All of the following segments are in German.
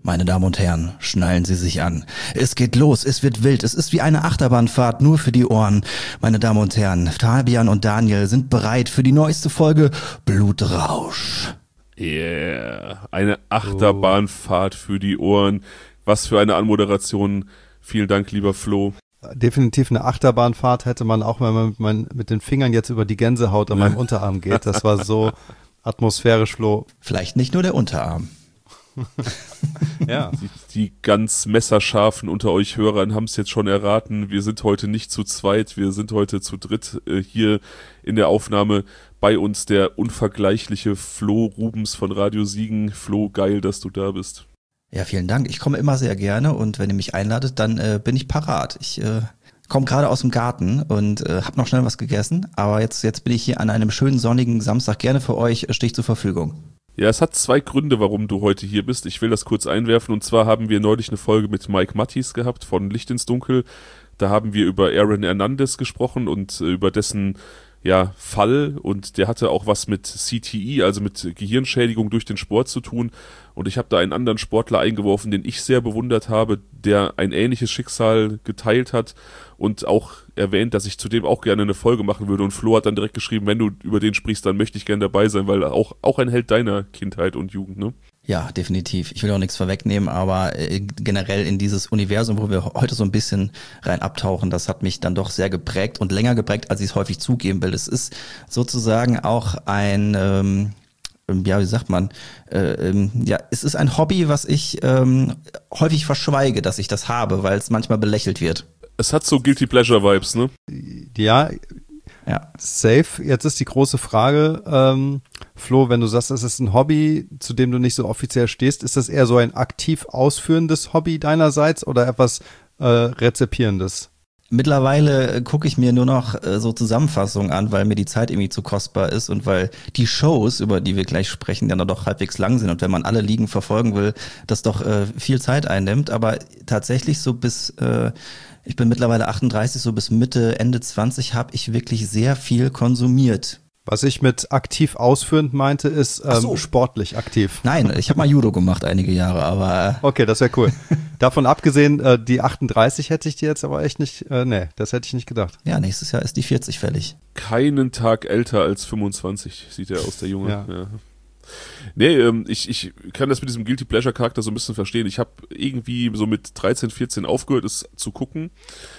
Meine Damen und Herren, schnallen Sie sich an. Es geht los, es wird wild, es ist wie eine Achterbahnfahrt, nur für die Ohren. Meine Damen und Herren, Fabian und Daniel sind bereit für die neueste Folge Blutrausch. Yeah, eine Achterbahnfahrt für die Ohren. Was für eine Anmoderation. Vielen Dank, lieber Flo. Definitiv eine Achterbahnfahrt hätte man auch, wenn man mit den Fingern jetzt über die Gänsehaut an meinem Unterarm geht. Das war so atmosphärisch, Flo. Vielleicht nicht nur der Unterarm. Ja. Die ganz messerscharfen unter euch Hörern haben es jetzt schon erraten. Wir sind heute nicht zu zweit, wir sind heute zu dritt hier in der Aufnahme. Bei uns der unvergleichliche Flo Rubens von Radio Siegen. Flo, geil, dass du da bist. Ja, vielen Dank. Ich komme immer sehr gerne und wenn ihr mich einladet, dann bin ich parat. Ich komme gerade aus dem Garten und habe noch schnell was gegessen, aber jetzt bin ich hier an einem schönen sonnigen Samstag gerne für euch, stehe ich zur Verfügung. Ja, es hat zwei Gründe, warum du heute hier bist. Ich will das kurz einwerfen. Und zwar haben wir neulich eine Folge mit Mike Mattis gehabt von Licht ins Dunkel. Da haben wir über Aaron Hernandez gesprochen und über dessen Fall. Und der hatte auch was mit CTE, also mit Gehirnschädigung durch den Sport zu tun. Und ich habe da einen anderen Sportler eingeworfen, den ich sehr bewundert habe, der ein ähnliches Schicksal geteilt hat und auch erwähnt, dass ich zudem auch gerne eine Folge machen würde. Und Flo hat dann direkt geschrieben, wenn du über den sprichst, dann möchte ich gerne dabei sein, weil auch ein Held deiner Kindheit und Jugend, ne? Ja, definitiv. Ich will auch nichts vorwegnehmen, aber generell in dieses Universum, wo wir heute so ein bisschen rein abtauchen, das hat mich dann doch sehr geprägt und länger geprägt, als ich es häufig zugeben will. Es ist sozusagen auch ein wie sagt man, es ist ein Hobby, was ich häufig verschweige, dass ich das habe, weil es manchmal belächelt wird. Es hat so Guilty Pleasure Vibes, ne? Ja, safe. Jetzt ist die große Frage, Flo, wenn du sagst, es ist ein Hobby, zu dem du nicht so offiziell stehst, ist das eher so ein aktiv ausführendes Hobby deinerseits oder etwas Rezipierendes? Mittlerweile gucke ich mir nur noch so Zusammenfassungen an, weil mir die Zeit irgendwie zu kostbar ist und weil die Shows, über die wir gleich sprechen, dann doch halbwegs lang sind und wenn man alle Ligen verfolgen will, das doch viel Zeit einnimmt. Aber tatsächlich so bis, ich bin mittlerweile 38, so bis Mitte, Ende 20 habe ich wirklich sehr viel konsumiert. Was ich mit aktiv ausführend meinte, ist sportlich aktiv. Nein, ich habe mal Judo gemacht einige Jahre, aber... Okay, das wäre cool. Davon abgesehen, die 38 hätte ich dir jetzt aber echt nicht, das hätte ich nicht gedacht. Ja, nächstes Jahr ist die 40 fällig. Keinen Tag älter als 25 sieht er aus, der Junge. Ja. Nee, ich kann das mit diesem Guilty Pleasure Charakter so ein bisschen verstehen. Ich habe irgendwie so mit 13, 14 aufgehört, es zu gucken.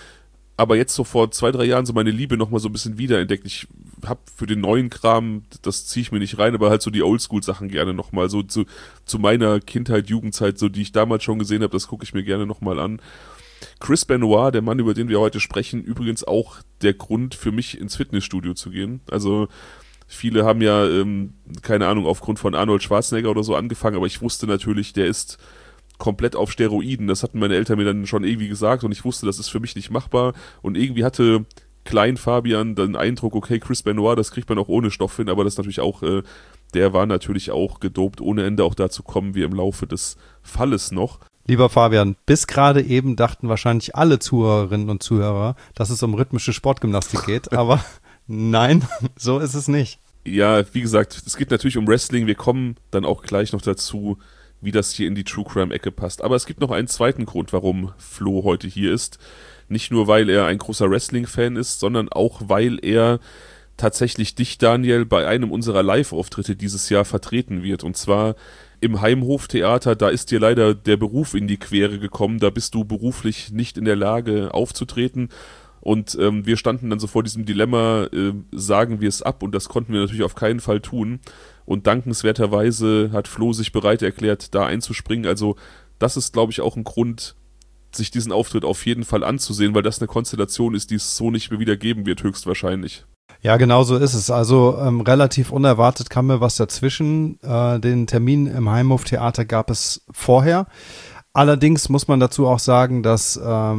Aber jetzt so vor 2-3 Jahren so meine Liebe nochmal so ein bisschen wiederentdeckt. Ich habe für den neuen Kram, das ziehe ich mir nicht rein, aber halt so die Oldschool-Sachen gerne nochmal. So zu meiner Kindheit, Jugendzeit, so die ich damals schon gesehen habe, das gucke ich mir gerne nochmal an. Chris Benoit, der Mann, über den wir heute sprechen, übrigens auch der Grund für mich ins Fitnessstudio zu gehen. Also viele haben ja, keine Ahnung, aufgrund von Arnold Schwarzenegger oder so angefangen, aber ich wusste natürlich, der ist komplett auf Steroiden. Das hatten meine Eltern mir dann schon irgendwie gesagt und ich wusste, das ist für mich nicht machbar. Und irgendwie hatte Klein Fabian den Eindruck, okay, Chris Benoit, das kriegt man auch ohne Stoff hin, aber das natürlich auch, der war natürlich auch gedopt, ohne Ende. Auch dazu kommen wir im Laufe des Falles noch. Lieber Fabian, bis gerade eben dachten wahrscheinlich alle Zuhörerinnen und Zuhörer, dass es um rhythmische Sportgymnastik geht, aber nein, so ist es nicht. Ja, wie gesagt, es geht natürlich um Wrestling. Wir kommen dann auch gleich noch dazu, wie das hier in die True Crime Ecke passt. Aber es gibt noch einen zweiten Grund, warum Flo heute hier ist. Nicht nur, weil er ein großer Wrestling-Fan ist, sondern auch, weil er tatsächlich dich, Daniel, bei einem unserer Live-Auftritte dieses Jahr vertreten wird. Und zwar im Heimhof-Theater. Da ist dir leider der Beruf in die Quere gekommen. Da bist du beruflich nicht in der Lage aufzutreten. Und wir standen dann so vor diesem Dilemma, sagen wir es ab? Und das konnten wir natürlich auf keinen Fall tun. Und dankenswerterweise hat Flo sich bereit erklärt, da einzuspringen. Also das ist, glaube ich, auch ein Grund, sich diesen Auftritt auf jeden Fall anzusehen, weil das eine Konstellation ist, die es so nicht mehr wieder geben wird, höchstwahrscheinlich. Ja, genau so ist es. Also relativ unerwartet kam mir was dazwischen. Den Termin im Heimhof-Theater gab es vorher. Allerdings muss man dazu auch sagen, dass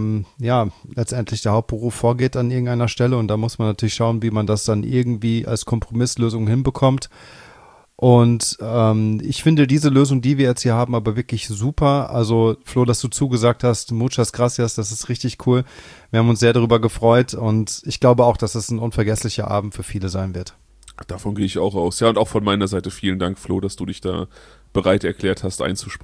letztendlich der Hauptberuf vorgeht an irgendeiner Stelle und da muss man natürlich schauen, wie man das dann irgendwie als Kompromisslösung hinbekommt. Und ich finde diese Lösung, die wir jetzt hier haben, aber wirklich super. Also Flo, dass du zugesagt hast, muchas gracias, das ist richtig cool. Wir haben uns sehr darüber gefreut und ich glaube auch, dass es ein unvergesslicher Abend für viele sein wird. Davon gehe ich auch aus. Ja, und auch von meiner Seite vielen Dank, Flo, dass du dich da bereit erklärt hast, einzuspringen.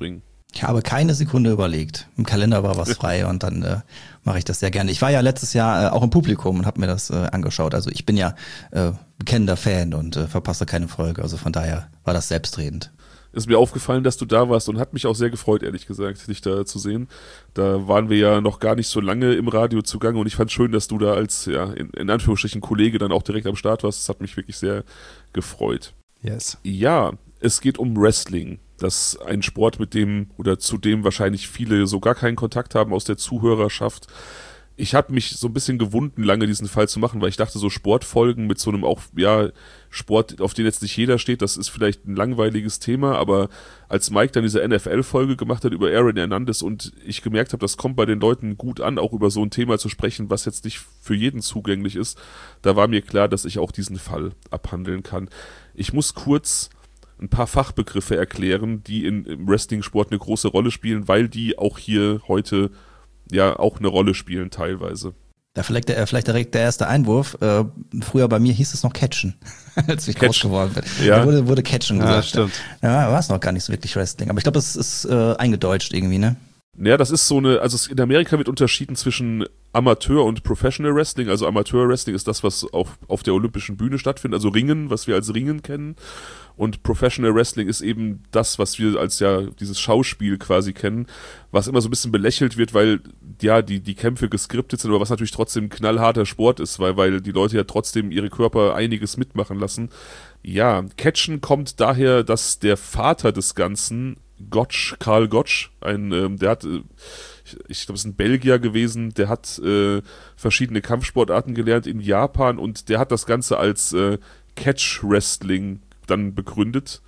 Ich habe keine Sekunde überlegt. Im Kalender war was frei und dann mache ich das sehr gerne. Ich war ja letztes Jahr auch im Publikum und habe mir das angeschaut. Also ich bin ja bekennender Fan und verpasse keine Folge. Also von daher war das selbstredend. Ist mir aufgefallen, dass du da warst und hat mich auch sehr gefreut, ehrlich gesagt, dich da zu sehen. Da waren wir ja noch gar nicht so lange im Radio zugange und ich fand schön, dass du da als, ja, in Anführungsstrichen Kollege dann auch direkt am Start warst. Das hat mich wirklich sehr gefreut. Yes. Ja, es geht um Wrestling. Das ist ein Sport, mit dem oder zu dem wahrscheinlich viele so gar keinen Kontakt haben aus der Zuhörerschaft. Ich habe mich so ein bisschen gewunden, lange diesen Fall zu machen, weil ich dachte, so Sportfolgen mit so einem auch, ja, Sport, auf den jetzt nicht jeder steht, das ist vielleicht ein langweiliges Thema, aber als Mike dann diese NFL-Folge gemacht hat über Aaron Hernandez und ich gemerkt habe, das kommt bei den Leuten gut an, auch über so ein Thema zu sprechen, was jetzt nicht für jeden zugänglich ist, da war mir klar, dass ich auch diesen Fall abhandeln kann. Ich muss kurz ein paar Fachbegriffe erklären, die im Wrestling-Sport eine große Rolle spielen, weil die auch hier heute ja auch eine Rolle spielen teilweise. Da vielleicht direkt der erste Einwurf. Früher bei mir hieß es noch Catchen, als ich groß geworden bin. Ja. Da wurde Catchen gesagt. Ja, stimmt. Da war es noch gar nicht so wirklich Wrestling. Aber ich glaube, das ist eingedeutscht irgendwie, ne? Ja, das ist so eine, also in Amerika wird unterschieden zwischen Amateur und Professional Wrestling. Also Amateur Wrestling ist das, was auf der olympischen Bühne stattfindet, also Ringen, was wir als Ringen kennen. Und Professional Wrestling ist eben das, was wir als ja dieses Schauspiel quasi kennen, was immer so ein bisschen belächelt wird, weil ja die Kämpfe geskriptet sind, aber was natürlich trotzdem knallharter Sport ist, weil die Leute ja trotzdem ihre Körper einiges mitmachen lassen. Ja, Catchen kommt daher, dass der Vater des Ganzen, Karl Gotch, der hat, ich glaube, es ist ein Belgier gewesen, der hat verschiedene Kampfsportarten gelernt in Japan und der hat das Ganze als Catch Wrestling dann begründet.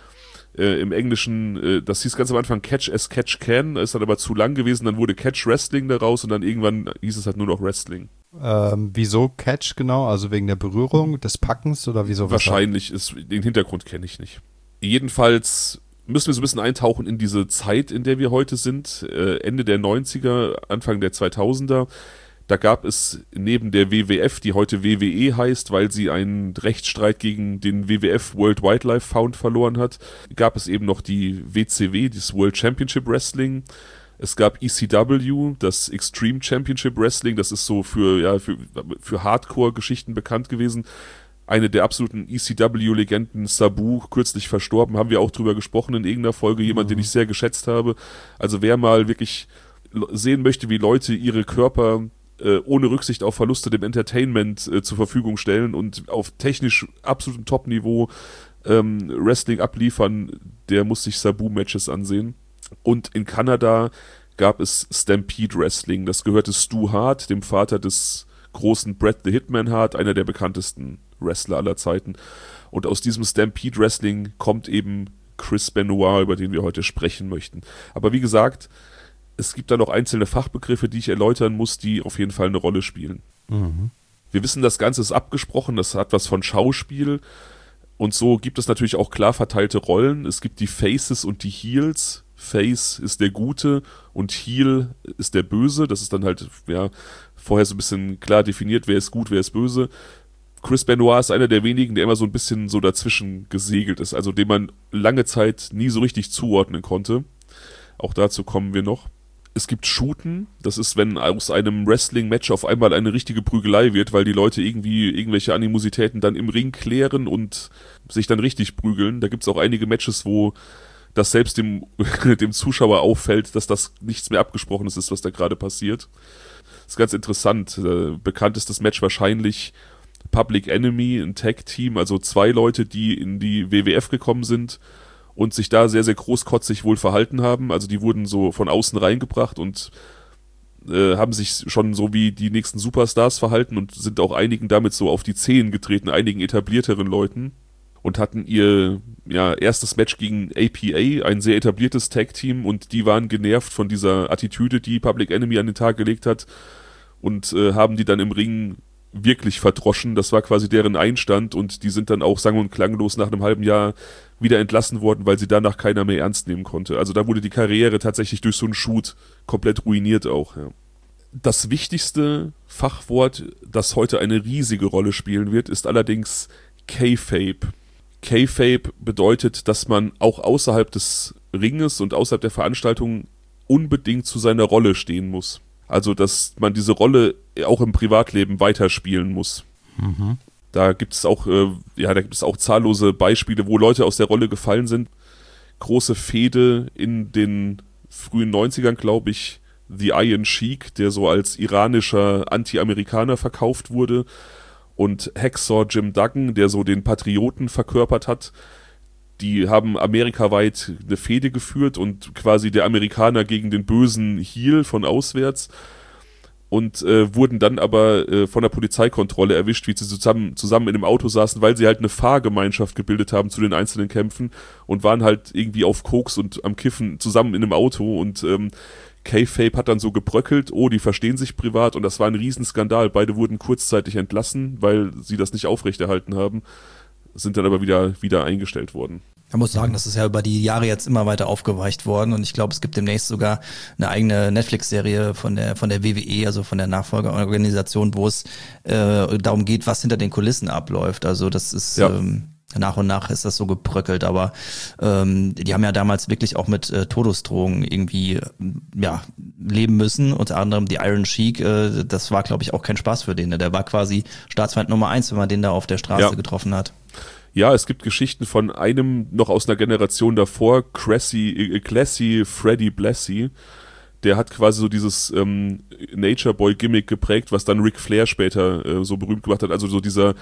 Im Englischen, das hieß ganz am Anfang Catch as Catch Can, ist dann aber zu lang gewesen, dann wurde Catch Wrestling daraus und dann irgendwann hieß es halt nur noch Wrestling. Wieso Catch genau? Also wegen der Berührung, des Packens oder wieso? Wahrscheinlich, den Hintergrund kenne ich nicht. Jedenfalls müssen wir so ein bisschen eintauchen in diese Zeit, in der wir heute sind, Ende der 90er, Anfang der 2000er. Da gab es neben der WWF, die heute WWE heißt, weil sie einen Rechtsstreit gegen den WWF World Wildlife Fund verloren hat, gab es eben noch die WCW, das World Championship Wrestling. Es gab ECW, das Extreme Championship Wrestling, das ist so für Hardcore-Geschichten bekannt gewesen. Eine der absoluten ECW-Legenden, Sabu, kürzlich verstorben, haben wir auch drüber gesprochen in irgendeiner Folge, jemand, den ich sehr geschätzt habe. Also wer mal wirklich sehen möchte, wie Leute ihre Körper ohne Rücksicht auf Verluste dem Entertainment zur Verfügung stellen und auf technisch absolutem Top-Niveau Wrestling abliefern, der muss sich Sabu-Matches ansehen. Und in Kanada gab es Stampede Wrestling, das gehörte Stu Hart, dem Vater des großen Bret the Hitman Hart, einer der bekanntesten Wrestler aller Zeiten. Und aus diesem Stampede Wrestling kommt eben Chris Benoit, über den wir heute sprechen möchten. Aber wie gesagt, es gibt da noch einzelne Fachbegriffe, die ich erläutern muss, die auf jeden Fall eine Rolle spielen. Mhm. Wir wissen, das Ganze ist abgesprochen, das hat was von Schauspiel. Und so gibt es natürlich auch klar verteilte Rollen. Es gibt die Faces und die Heels. Face ist der Gute und Heel ist der Böse. Das ist dann halt ja vorher so ein bisschen klar definiert, wer ist gut, wer ist böse. Chris Benoit ist einer der wenigen, der immer so ein bisschen so dazwischen gesegelt ist, also dem man lange Zeit nie so richtig zuordnen konnte. Auch dazu kommen wir noch. Es gibt Shooten, das ist, wenn aus einem Wrestling-Match auf einmal eine richtige Prügelei wird, weil die Leute irgendwie irgendwelche Animositäten dann im Ring klären und sich dann richtig prügeln. Da gibt es auch einige Matches, wo das selbst dem Zuschauer auffällt, dass das nichts mehr Abgesprochenes ist, was da gerade passiert. Das ist ganz interessant. Bekanntestes Match wahrscheinlich Public Enemy, ein Tag-Team, also 2 Leute, die in die WWF gekommen sind und sich da sehr, sehr großkotzig wohl verhalten haben. Also die wurden so von außen reingebracht und haben sich schon so wie die nächsten Superstars verhalten und sind auch einigen damit so auf die Zehen getreten, einigen etablierteren Leuten. Und hatten ihr erstes Match gegen APA, ein sehr etabliertes Tag-Team, und die waren genervt von dieser Attitüde, die Public Enemy an den Tag gelegt hat, und haben die dann im Ring wirklich verdroschen. Das war quasi deren Einstand, und die sind dann auch sang- und klanglos nach einem halben Jahr wieder entlassen worden, weil sie danach keiner mehr ernst nehmen konnte. Also da wurde die Karriere tatsächlich durch so einen Shoot komplett ruiniert auch. Ja. Das wichtigste Fachwort, das heute eine riesige Rolle spielen wird, ist allerdings Kayfabe. Kayfabe bedeutet, dass man auch außerhalb des Ringes und außerhalb der Veranstaltung unbedingt zu seiner Rolle stehen muss. Also, dass man diese Rolle auch im Privatleben weiterspielen muss. Mhm. Da gibt es auch, zahllose Beispiele, wo Leute aus der Rolle gefallen sind. Große Fehde in den frühen 90ern, glaube ich, The Iron Sheik, der so als iranischer Anti-Amerikaner verkauft wurde, und Hacksaw Jim Duggan, der so den Patrioten verkörpert hat. Die haben amerikaweit eine Fehde geführt und quasi der Amerikaner gegen den bösen Heel von auswärts und wurden dann aber von der Polizeikontrolle erwischt, wie sie zusammen in einem Auto saßen, weil sie halt eine Fahrgemeinschaft gebildet haben zu den einzelnen Kämpfen und waren halt irgendwie auf Koks und am Kiffen zusammen in einem Auto und K-Fape hat dann so gebröckelt, die verstehen sich privat und das war ein Riesenskandal. Beide wurden kurzzeitig entlassen, weil sie das nicht aufrechterhalten haben, sind dann aber wieder eingestellt worden. Man muss sagen, das ist ja über die Jahre jetzt immer weiter aufgeweicht worden und ich glaube, es gibt demnächst sogar eine eigene Netflix-Serie von der WWE, also von der Nachfolgeorganisation, wo es darum geht, was hinter den Kulissen abläuft. Also das ist nach und nach ist das so gebröckelt, aber die haben ja damals wirklich auch mit Todesdrohungen irgendwie leben müssen. Unter anderem die Iron Sheik, das war, glaube ich, auch kein Spaß für den. Ne? Der war quasi Staatsfeind Nummer 1, wenn man den da auf der Straße getroffen hat. Ja, es gibt Geschichten von einem noch aus einer Generation davor, Classy Freddy Blassie. Der hat quasi so dieses Nature Boy Gimmick geprägt, was dann Ric Flair später so berühmt gemacht hat. Also so dieser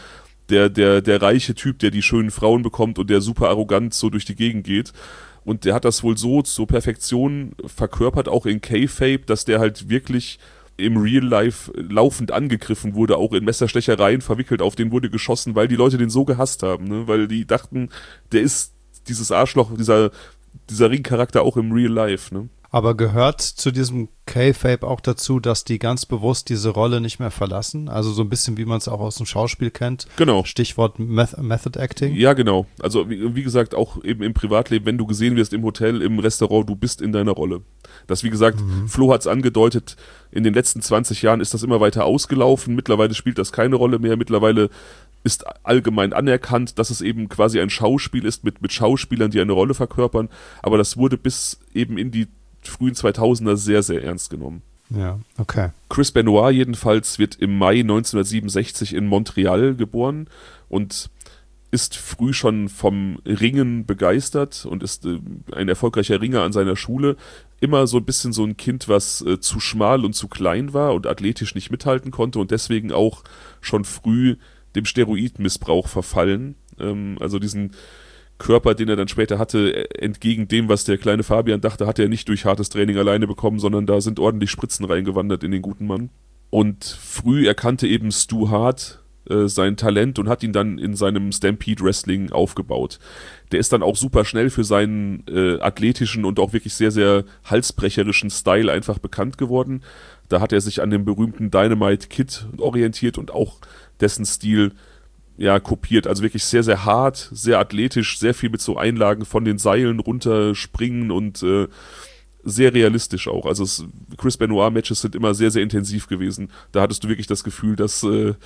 der reiche Typ, der die schönen Frauen bekommt und der super arrogant so durch die Gegend geht. Und der hat das wohl so zur Perfektion verkörpert, auch in K-Fape, dass der halt wirklich im Real Life laufend angegriffen wurde, auch in Messerstechereien verwickelt, auf den wurde geschossen, weil die Leute den so gehasst haben, ne? Weil die dachten, der ist dieses Arschloch, dieser Ringcharakter auch im Real Life, ne? Aber gehört zu diesem K-Fape auch dazu, dass die ganz bewusst diese Rolle nicht mehr verlassen? Also so ein bisschen, wie man es auch aus dem Schauspiel kennt. Genau. Stichwort Method Acting. Ja, genau. Also wie gesagt, auch eben im Privatleben, wenn du gesehen wirst im Hotel, im Restaurant, du bist in deiner Rolle. Das, wie gesagt, Flo hat es angedeutet, in den letzten 20 Jahren ist das immer weiter ausgelaufen. Mittlerweile spielt das keine Rolle mehr. Mittlerweile ist allgemein anerkannt, dass es eben quasi ein Schauspiel ist mit Schauspielern, die eine Rolle verkörpern. Aber das wurde bis eben in die frühen 2000er sehr, sehr ernst genommen. Ja, okay. Chris Benoit jedenfalls wird im Mai 1967 in Montreal geboren und ist früh schon vom Ringen begeistert und ist ein erfolgreicher Ringer an seiner Schule. Immer so ein bisschen so ein Kind, was zu schmal und zu klein war und athletisch nicht mithalten konnte und deswegen auch schon früh dem Steroidmissbrauch verfallen. Also diesen Körper, den er dann später hatte, entgegen dem, was der kleine Fabian dachte, hat er nicht durch hartes Training alleine bekommen, sondern da sind ordentlich Spritzen reingewandert in den guten Mann. Und früh erkannte eben Stu Hart sein Talent und hat ihn dann in seinem Stampede Wrestling aufgebaut. Der ist dann auch super schnell für seinen athletischen und auch wirklich sehr, sehr halsbrecherischen Style einfach bekannt geworden. Da hat er sich an dem berühmten Dynamite Kid orientiert und auch dessen Stil kopiert, also wirklich sehr, sehr hart, sehr athletisch, sehr viel mit so Einlagen von den Seilen runterspringen und sehr realistisch auch. Also Chris Benoit-Matches sind immer sehr, sehr intensiv gewesen. Da hattest du wirklich das Gefühl, dass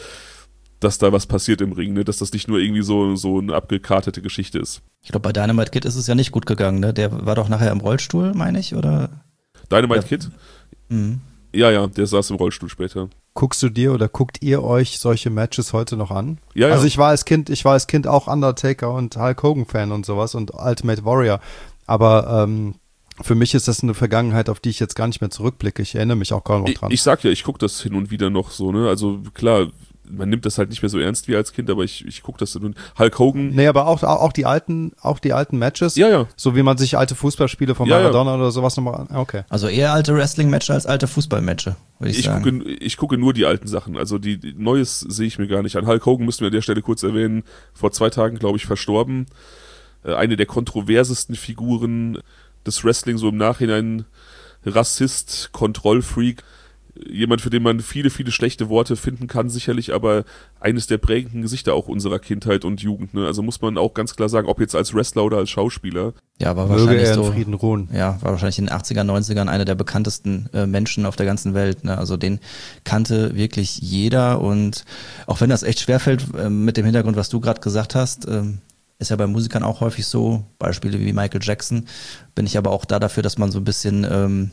da was passiert im Ring, ne? Dass das nicht nur irgendwie so eine abgekartete Geschichte ist. Ich glaube, bei Dynamite Kid ist es ja nicht gut gegangen, ne? Der war doch nachher im Rollstuhl, meine ich, oder? Dynamite Kid? Mhm. Ja, der saß im Rollstuhl später. Guckst du dir oder guckt ihr euch solche Matches heute noch an? Ja. Also ich war als Kind auch Undertaker und Hulk Hogan Fan und sowas und Ultimate Warrior. Aber für mich ist das eine Vergangenheit, auf die ich jetzt gar nicht mehr zurückblicke. Ich erinnere mich auch kaum noch dran. Ich sag ja, ich gucke das hin und wieder noch so, ne? Also klar, man nimmt das halt nicht mehr so ernst wie als Kind, aber ich gucke das hin und Hulk Hogan. Nee, aber auch die alten Matches. Ja. So wie man sich alte Fußballspiele von Maradona oder sowas nochmal. Okay. Also eher alte Wrestling-Matches als alte Fußball-Matches, würde ich sagen. Ich gucke nur die alten Sachen. Also die Neues sehe ich mir gar nicht an. Hulk Hogan müssen wir an der Stelle kurz erwähnen. Vor 2 Tagen, glaube ich, verstorben. Eine der kontroversesten Figuren des Wrestling, so im Nachhinein Rassist, Kontrollfreak. Jemand, für den man viele, viele schlechte Worte finden kann, sicherlich, aber eines der prägenden Gesichter auch unserer Kindheit und Jugend. Ne? Also muss man auch ganz klar sagen, ob jetzt als Wrestler oder als Schauspieler. Ja, war wahrscheinlich in Frieden ruhen. Ja, war wahrscheinlich in den 80er, 90ern einer der bekanntesten Menschen auf der ganzen Welt. Ne? Also den kannte wirklich jeder und auch wenn das echt schwerfällt mit dem Hintergrund, was du gerade gesagt hast, Ist ja bei Musikern auch häufig so, Beispiele wie Michael Jackson, bin ich aber auch da dafür, dass man so ein bisschen,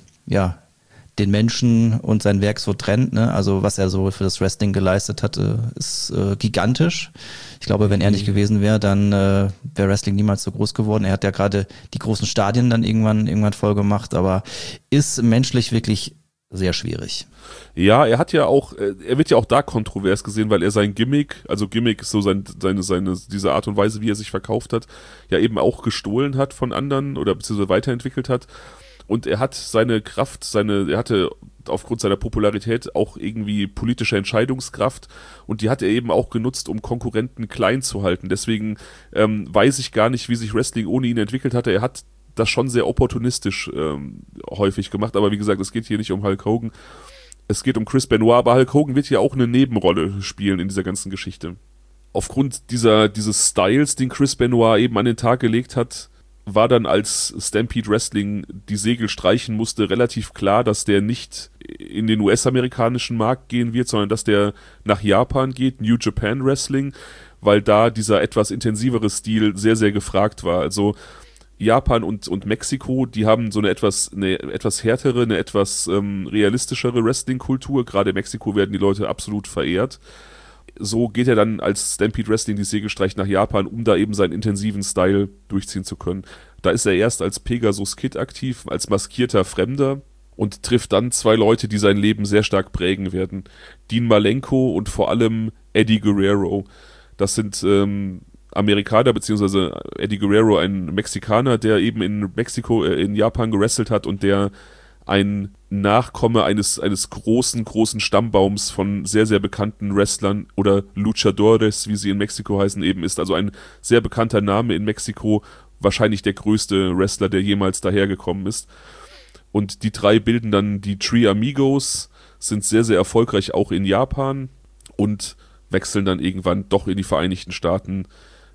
den Menschen und sein Werk so trennt, ne? Also was er so für das Wrestling geleistet hatte, ist gigantisch. Ich glaube, wenn er nicht gewesen wäre, dann wäre Wrestling niemals so groß geworden. Er hat ja gerade die großen Stadien dann irgendwann voll gemacht, aber ist menschlich wirklich sehr schwierig. Ja, er wird ja auch da kontrovers gesehen, weil er sein Gimmick ist so diese Art und Weise, wie er sich verkauft hat, ja eben auch gestohlen hat von anderen oder beziehungsweise weiterentwickelt hat. Und er hat er hatte aufgrund seiner Popularität auch irgendwie politische Entscheidungskraft und die hat er eben auch genutzt, um Konkurrenten klein zu halten. Deswegen weiß ich gar nicht, wie sich Wrestling ohne ihn entwickelt hatte. Er hat das schon sehr opportunistisch häufig gemacht, aber wie gesagt, es geht hier nicht um Hulk Hogan, es geht um Chris Benoit, aber Hulk Hogan wird ja auch eine Nebenrolle spielen in dieser ganzen Geschichte. Aufgrund dieses Styles, den Chris Benoit eben an den Tag gelegt hat, war dann, als Stampede Wrestling die Segel streichen musste, relativ klar, dass der nicht in den US-amerikanischen Markt gehen wird, sondern dass der nach Japan geht, New Japan Wrestling, weil da dieser etwas intensivere Stil sehr, sehr gefragt war. Also Japan und Mexiko, die haben so eine etwas härtere, eine etwas realistischere Wrestling-Kultur. Gerade in Mexiko werden die Leute absolut verehrt. So geht er dann als Stampede Wrestling die Segel streicht nach Japan, um da eben seinen intensiven Style durchziehen zu können. Da ist er erst als Pegasus Kid aktiv, als maskierter Fremder und trifft dann zwei Leute, die sein Leben sehr stark prägen werden. Dean Malenko und vor allem Eddie Guerrero. Das sind Amerikaner, beziehungsweise Eddie Guerrero, ein Mexikaner, der eben in Japan gewrestelt hat und der ein Nachkomme eines großen Stammbaums von sehr, sehr bekannten Wrestlern oder Luchadores, wie sie in Mexiko heißen, eben ist. Also ein sehr bekannter Name in Mexiko, wahrscheinlich der größte Wrestler, der jemals dahergekommen ist. Und die drei bilden dann die Three Amigos, sind sehr, sehr erfolgreich auch in Japan und wechseln dann irgendwann doch in die Vereinigten Staaten,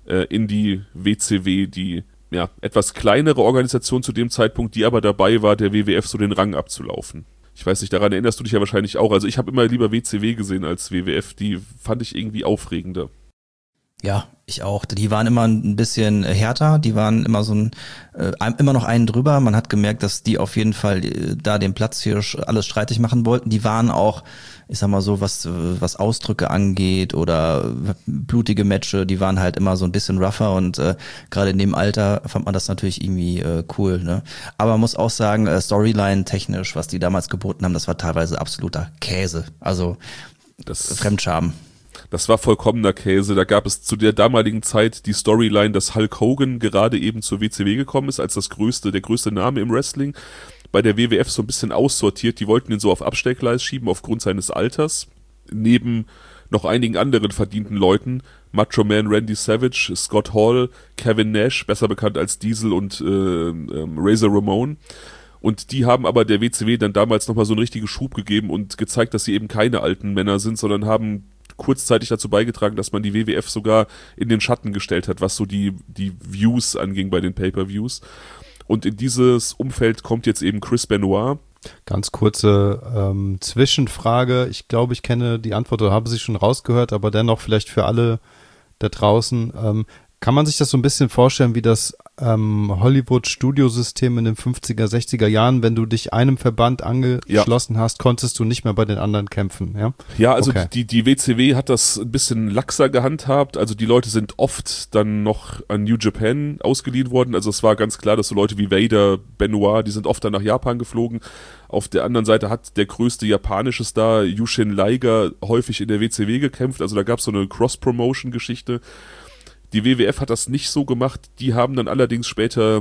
in die WCW, die etwas kleinere Organisation zu dem Zeitpunkt, die aber dabei war, der WWF so den Rang abzulaufen. Ich weiß nicht, daran erinnerst du dich ja wahrscheinlich auch. Also ich habe immer lieber WCW gesehen als WWF, die fand ich irgendwie aufregender. Ja, ich auch. Die waren immer ein bisschen härter, die waren immer immer noch einen drüber. Man hat gemerkt, dass die auf jeden Fall da den Platz hier alles streitig machen wollten. Die waren auch, ich sag mal so, was Ausdrücke angeht oder blutige Matches, die waren halt immer so ein bisschen rougher und gerade in dem Alter fand man das natürlich irgendwie cool, ne? Aber man muss auch sagen, Storyline technisch, was die damals geboten haben, das war teilweise absoluter Käse. Also Fremdscham. Das war vollkommener Käse. Da gab es zu der damaligen Zeit die Storyline, dass Hulk Hogan gerade eben zur WCW gekommen ist, als der größte Name im Wrestling. Bei der WWF so ein bisschen aussortiert. Die wollten ihn so auf Abstellgleis schieben aufgrund seines Alters. Neben noch einigen anderen verdienten Leuten. Macho Man Randy Savage, Scott Hall, Kevin Nash, besser bekannt als Diesel und Razor Ramon. Und die haben aber der WCW dann damals nochmal so einen richtigen Schub gegeben und gezeigt, dass sie eben keine alten Männer sind, sondern haben kurzzeitig dazu beigetragen, dass man die WWF sogar in den Schatten gestellt hat, was so die Views anging bei den Pay-Per-Views. Und in dieses Umfeld kommt jetzt eben Chris Benoit. Ganz kurze Zwischenfrage. Ich glaube, ich kenne die Antwort oder habe sie schon rausgehört, aber dennoch vielleicht für alle da draußen. Kann man sich das so ein bisschen vorstellen wie das Hollywood-Studiosystem in den 50er, 60er Jahren? Wenn du dich einem Verband angeschlossen hast, konntest du nicht mehr bei den anderen kämpfen, ja? Ja, also okay. Die WCW hat das ein bisschen laxer gehandhabt. Also die Leute sind oft dann noch an New Japan ausgeliehen worden. Also es war ganz klar, dass so Leute wie Vader, Benoit, die sind oft dann nach Japan geflogen. Auf der anderen Seite hat der größte japanische Star, Yushin Liger, häufig in der WCW gekämpft. Also da gab es so eine Cross-Promotion-Geschichte. Die WWF hat das nicht so gemacht, die haben dann allerdings später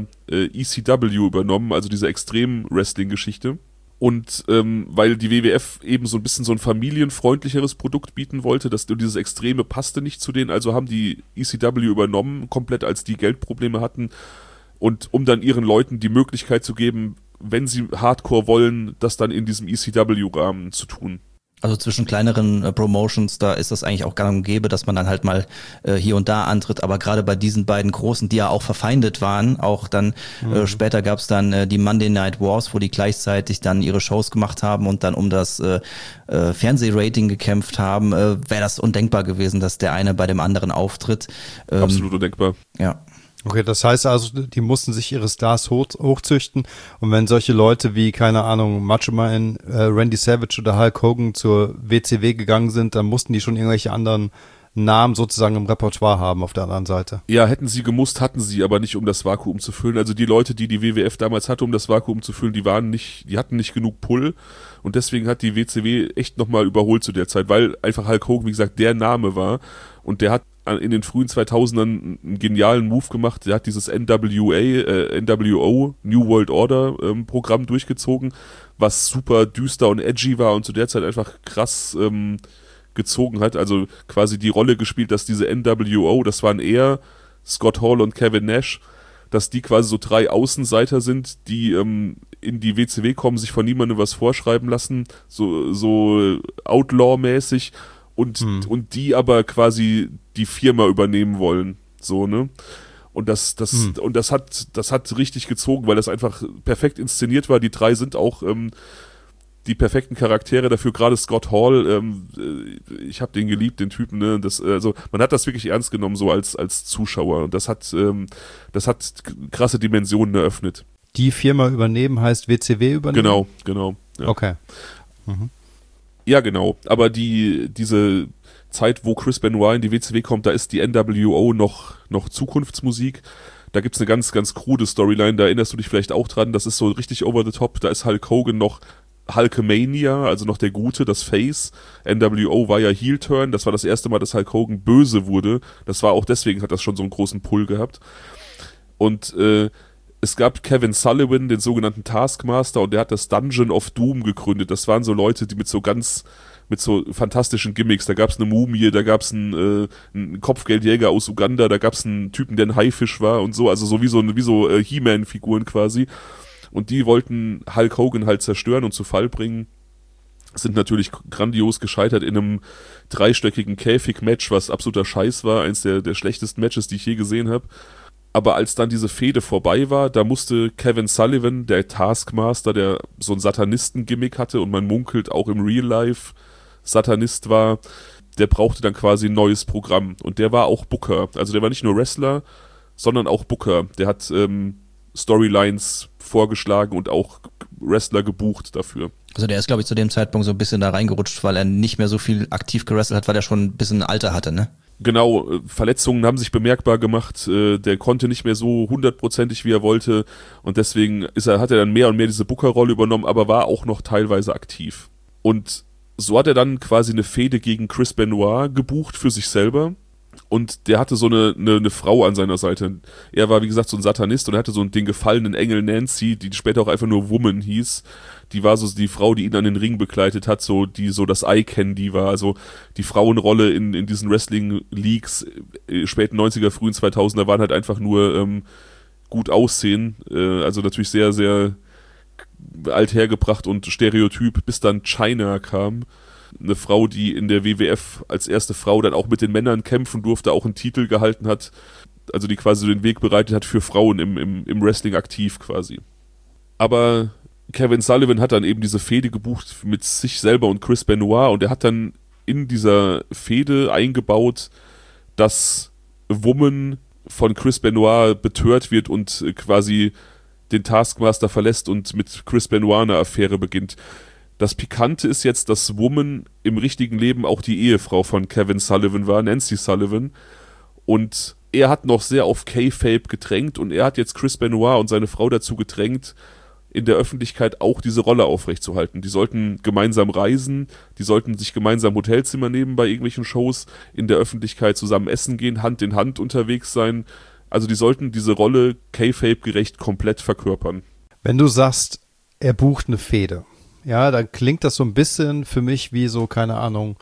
ECW übernommen, also diese Extrem-Wrestling-Geschichte. Und weil die WWF eben so ein bisschen so ein familienfreundlicheres Produkt bieten wollte, dieses Extreme passte nicht zu denen, also haben die ECW übernommen, komplett als die Geldprobleme hatten. Und um dann ihren Leuten die Möglichkeit zu geben, wenn sie Hardcore wollen, das dann in diesem ECW-Rahmen zu tun. Also zwischen kleineren Promotions, da ist das eigentlich auch gang und gäbe, dass man dann halt mal hier und da antritt. Aber gerade bei diesen beiden Großen, die ja auch verfeindet waren, auch dann später gab es dann die Monday Night Wars, wo die gleichzeitig dann ihre Shows gemacht haben und dann um das Fernsehrating gekämpft haben, wäre das undenkbar gewesen, dass der eine bei dem anderen auftritt. Absolut undenkbar. Ja. Okay, das heißt also, die mussten sich ihre Stars hochzüchten und wenn solche Leute wie, keine Ahnung, Macho Man, Randy Savage oder Hulk Hogan zur WCW gegangen sind, dann mussten die schon irgendwelche anderen Namen sozusagen im Repertoire haben auf der anderen Seite. Ja, hätten sie gemusst, hatten sie aber nicht, um das Vakuum zu füllen. Also die Leute, die WWF damals hatte, um das Vakuum zu füllen, die hatten nicht genug Pull und deswegen hat die WCW echt nochmal überholt zu der Zeit, weil einfach Hulk Hogan, wie gesagt, der Name war und der hat in den frühen 2000ern einen genialen Move gemacht. Der hat dieses NWO, New World Order Programm durchgezogen, was super düster und edgy war und zu der Zeit einfach krass gezogen hat. Also quasi die Rolle gespielt, dass diese NWO, das waren eher Scott Hall und Kevin Nash, dass die quasi so 3 Außenseiter sind, die in die WCW kommen, sich von niemandem was vorschreiben lassen, so Outlaw-mäßig und die aber quasi die Firma übernehmen wollen, so, ne? Und das hat richtig gezogen, weil das einfach perfekt inszeniert war. Die 3 sind auch die perfekten Charaktere dafür, gerade Scott Hall, ich habe den geliebt, den Typen, ne? Also man hat das wirklich ernst genommen, so als Zuschauer. Und das hat krasse Dimensionen eröffnet. Die Firma übernehmen heißt WCW übernehmen? Genau. Ja. Okay. Mhm. Ja, genau. Aber diese Zeit, wo Chris Benoit in die WCW kommt, da ist die NWO noch Zukunftsmusik. Da gibt's eine ganz, ganz krude Storyline, da erinnerst du dich vielleicht auch dran, das ist so richtig over the top, da ist Hulk Hogan noch Hulkamania, also noch der Gute, das Face. NWO war ja Heel-Turn, das war das erste Mal, dass Hulk Hogan böse wurde. Das war auch deswegen, hat das schon so einen großen Pull gehabt. Und es gab Kevin Sullivan, den sogenannten Taskmaster, und der hat das Dungeon of Doom gegründet. Das waren so Leute, die mit so fantastischen Gimmicks, da gab's eine Mumie, da gab's einen Kopfgeldjäger aus Uganda, da gab's einen Typen, der ein Haifisch war und so, also so wie so He-Man-Figuren quasi. Und die wollten Hulk Hogan halt zerstören und zu Fall bringen. Sind natürlich grandios gescheitert in einem 3-stöckigen Käfig-Match, was absoluter Scheiß war, eins der schlechtesten Matches, die ich je gesehen habe. Aber als dann diese Fehde vorbei war, da musste Kevin Sullivan, der Taskmaster, der so ein Satanisten-Gimmick hatte und man munkelt auch im Real Life Satanist war, der brauchte dann quasi ein neues Programm. Und der war auch Booker. Also der war nicht nur Wrestler, sondern auch Booker. Der hat Storylines vorgeschlagen und auch Wrestler gebucht dafür. Also der ist, glaube ich, zu dem Zeitpunkt so ein bisschen da reingerutscht, weil er nicht mehr so viel aktiv gewrestelt hat, weil er schon ein bisschen Alter hatte, ne? Genau, Verletzungen haben sich bemerkbar gemacht, der konnte nicht mehr so 100%ig, wie er wollte, und deswegen hat er dann mehr und mehr diese Booker-Rolle übernommen, aber war auch noch teilweise aktiv. Und so hat er dann quasi eine Fehde gegen Chris Benoit gebucht für sich selber. Und der hatte so eine Frau an seiner Seite. Er war, wie gesagt, so ein Satanist und er hatte so den gefallenen Engel Nancy, die später auch einfach nur Woman hieß. Die war so die Frau, die ihn an den Ring begleitet hat, die so das Eye-Candy war. Also die Frauenrolle in diesen Wrestling-Leagues, späten 90er, frühen 2000er, waren halt einfach nur gut aussehen. Also natürlich sehr, sehr althergebracht und Stereotyp, bis dann Chyna kam. Eine Frau, die in der WWF als erste Frau dann auch mit den Männern kämpfen durfte, auch einen Titel gehalten hat, also die quasi den Weg bereitet hat für Frauen im Wrestling aktiv quasi. Aber Kevin Sullivan hat dann eben diese Fehde gebucht mit sich selber und Chris Benoit und er hat dann in dieser Fehde eingebaut, dass Woman von Chris Benoit betört wird und quasi den Taskmaster verlässt und mit Chris Benoit eine Affäre beginnt. Das Pikante ist jetzt, dass Woman im richtigen Leben auch die Ehefrau von Kevin Sullivan war, Nancy Sullivan. Und er hat noch sehr auf Kayfabe gedrängt und er hat jetzt Chris Benoit und seine Frau dazu gedrängt, in der Öffentlichkeit auch diese Rolle aufrechtzuerhalten. Die sollten gemeinsam reisen, die sollten sich gemeinsam Hotelzimmer nehmen bei irgendwelchen Shows, in der Öffentlichkeit zusammen essen gehen, Hand in Hand unterwegs sein. Also die sollten diese Rolle Kayfabe-gerecht komplett verkörpern. Wenn du sagst, er bucht eine Fehde, ja, dann klingt das so ein bisschen für mich wie so, keine Ahnung,